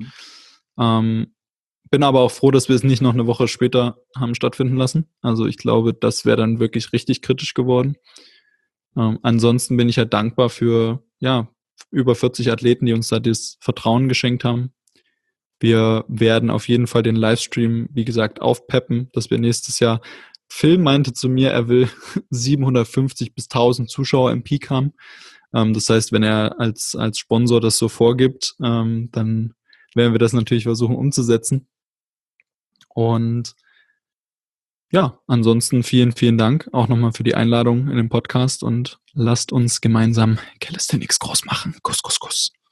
Bin aber auch froh, dass wir es nicht noch eine Woche später haben stattfinden lassen. Also ich glaube, das wäre dann wirklich richtig kritisch geworden. Ansonsten bin ich halt dankbar für, ja, über 40 Athleten, die uns da das Vertrauen geschenkt haben. Wir werden auf jeden Fall den Livestream, wie gesagt, aufpeppen, dass wir nächstes Jahr, Phil meinte zu mir, er will 750 bis 1000 Zuschauer im Peak haben. Das heißt, wenn er als Sponsor das so vorgibt, dann werden wir das natürlich versuchen umzusetzen. Und ja, ansonsten vielen, vielen Dank auch nochmal für die Einladung in den Podcast und lasst uns gemeinsam Calisthenics groß machen. Kuss, Kuss, Kuss.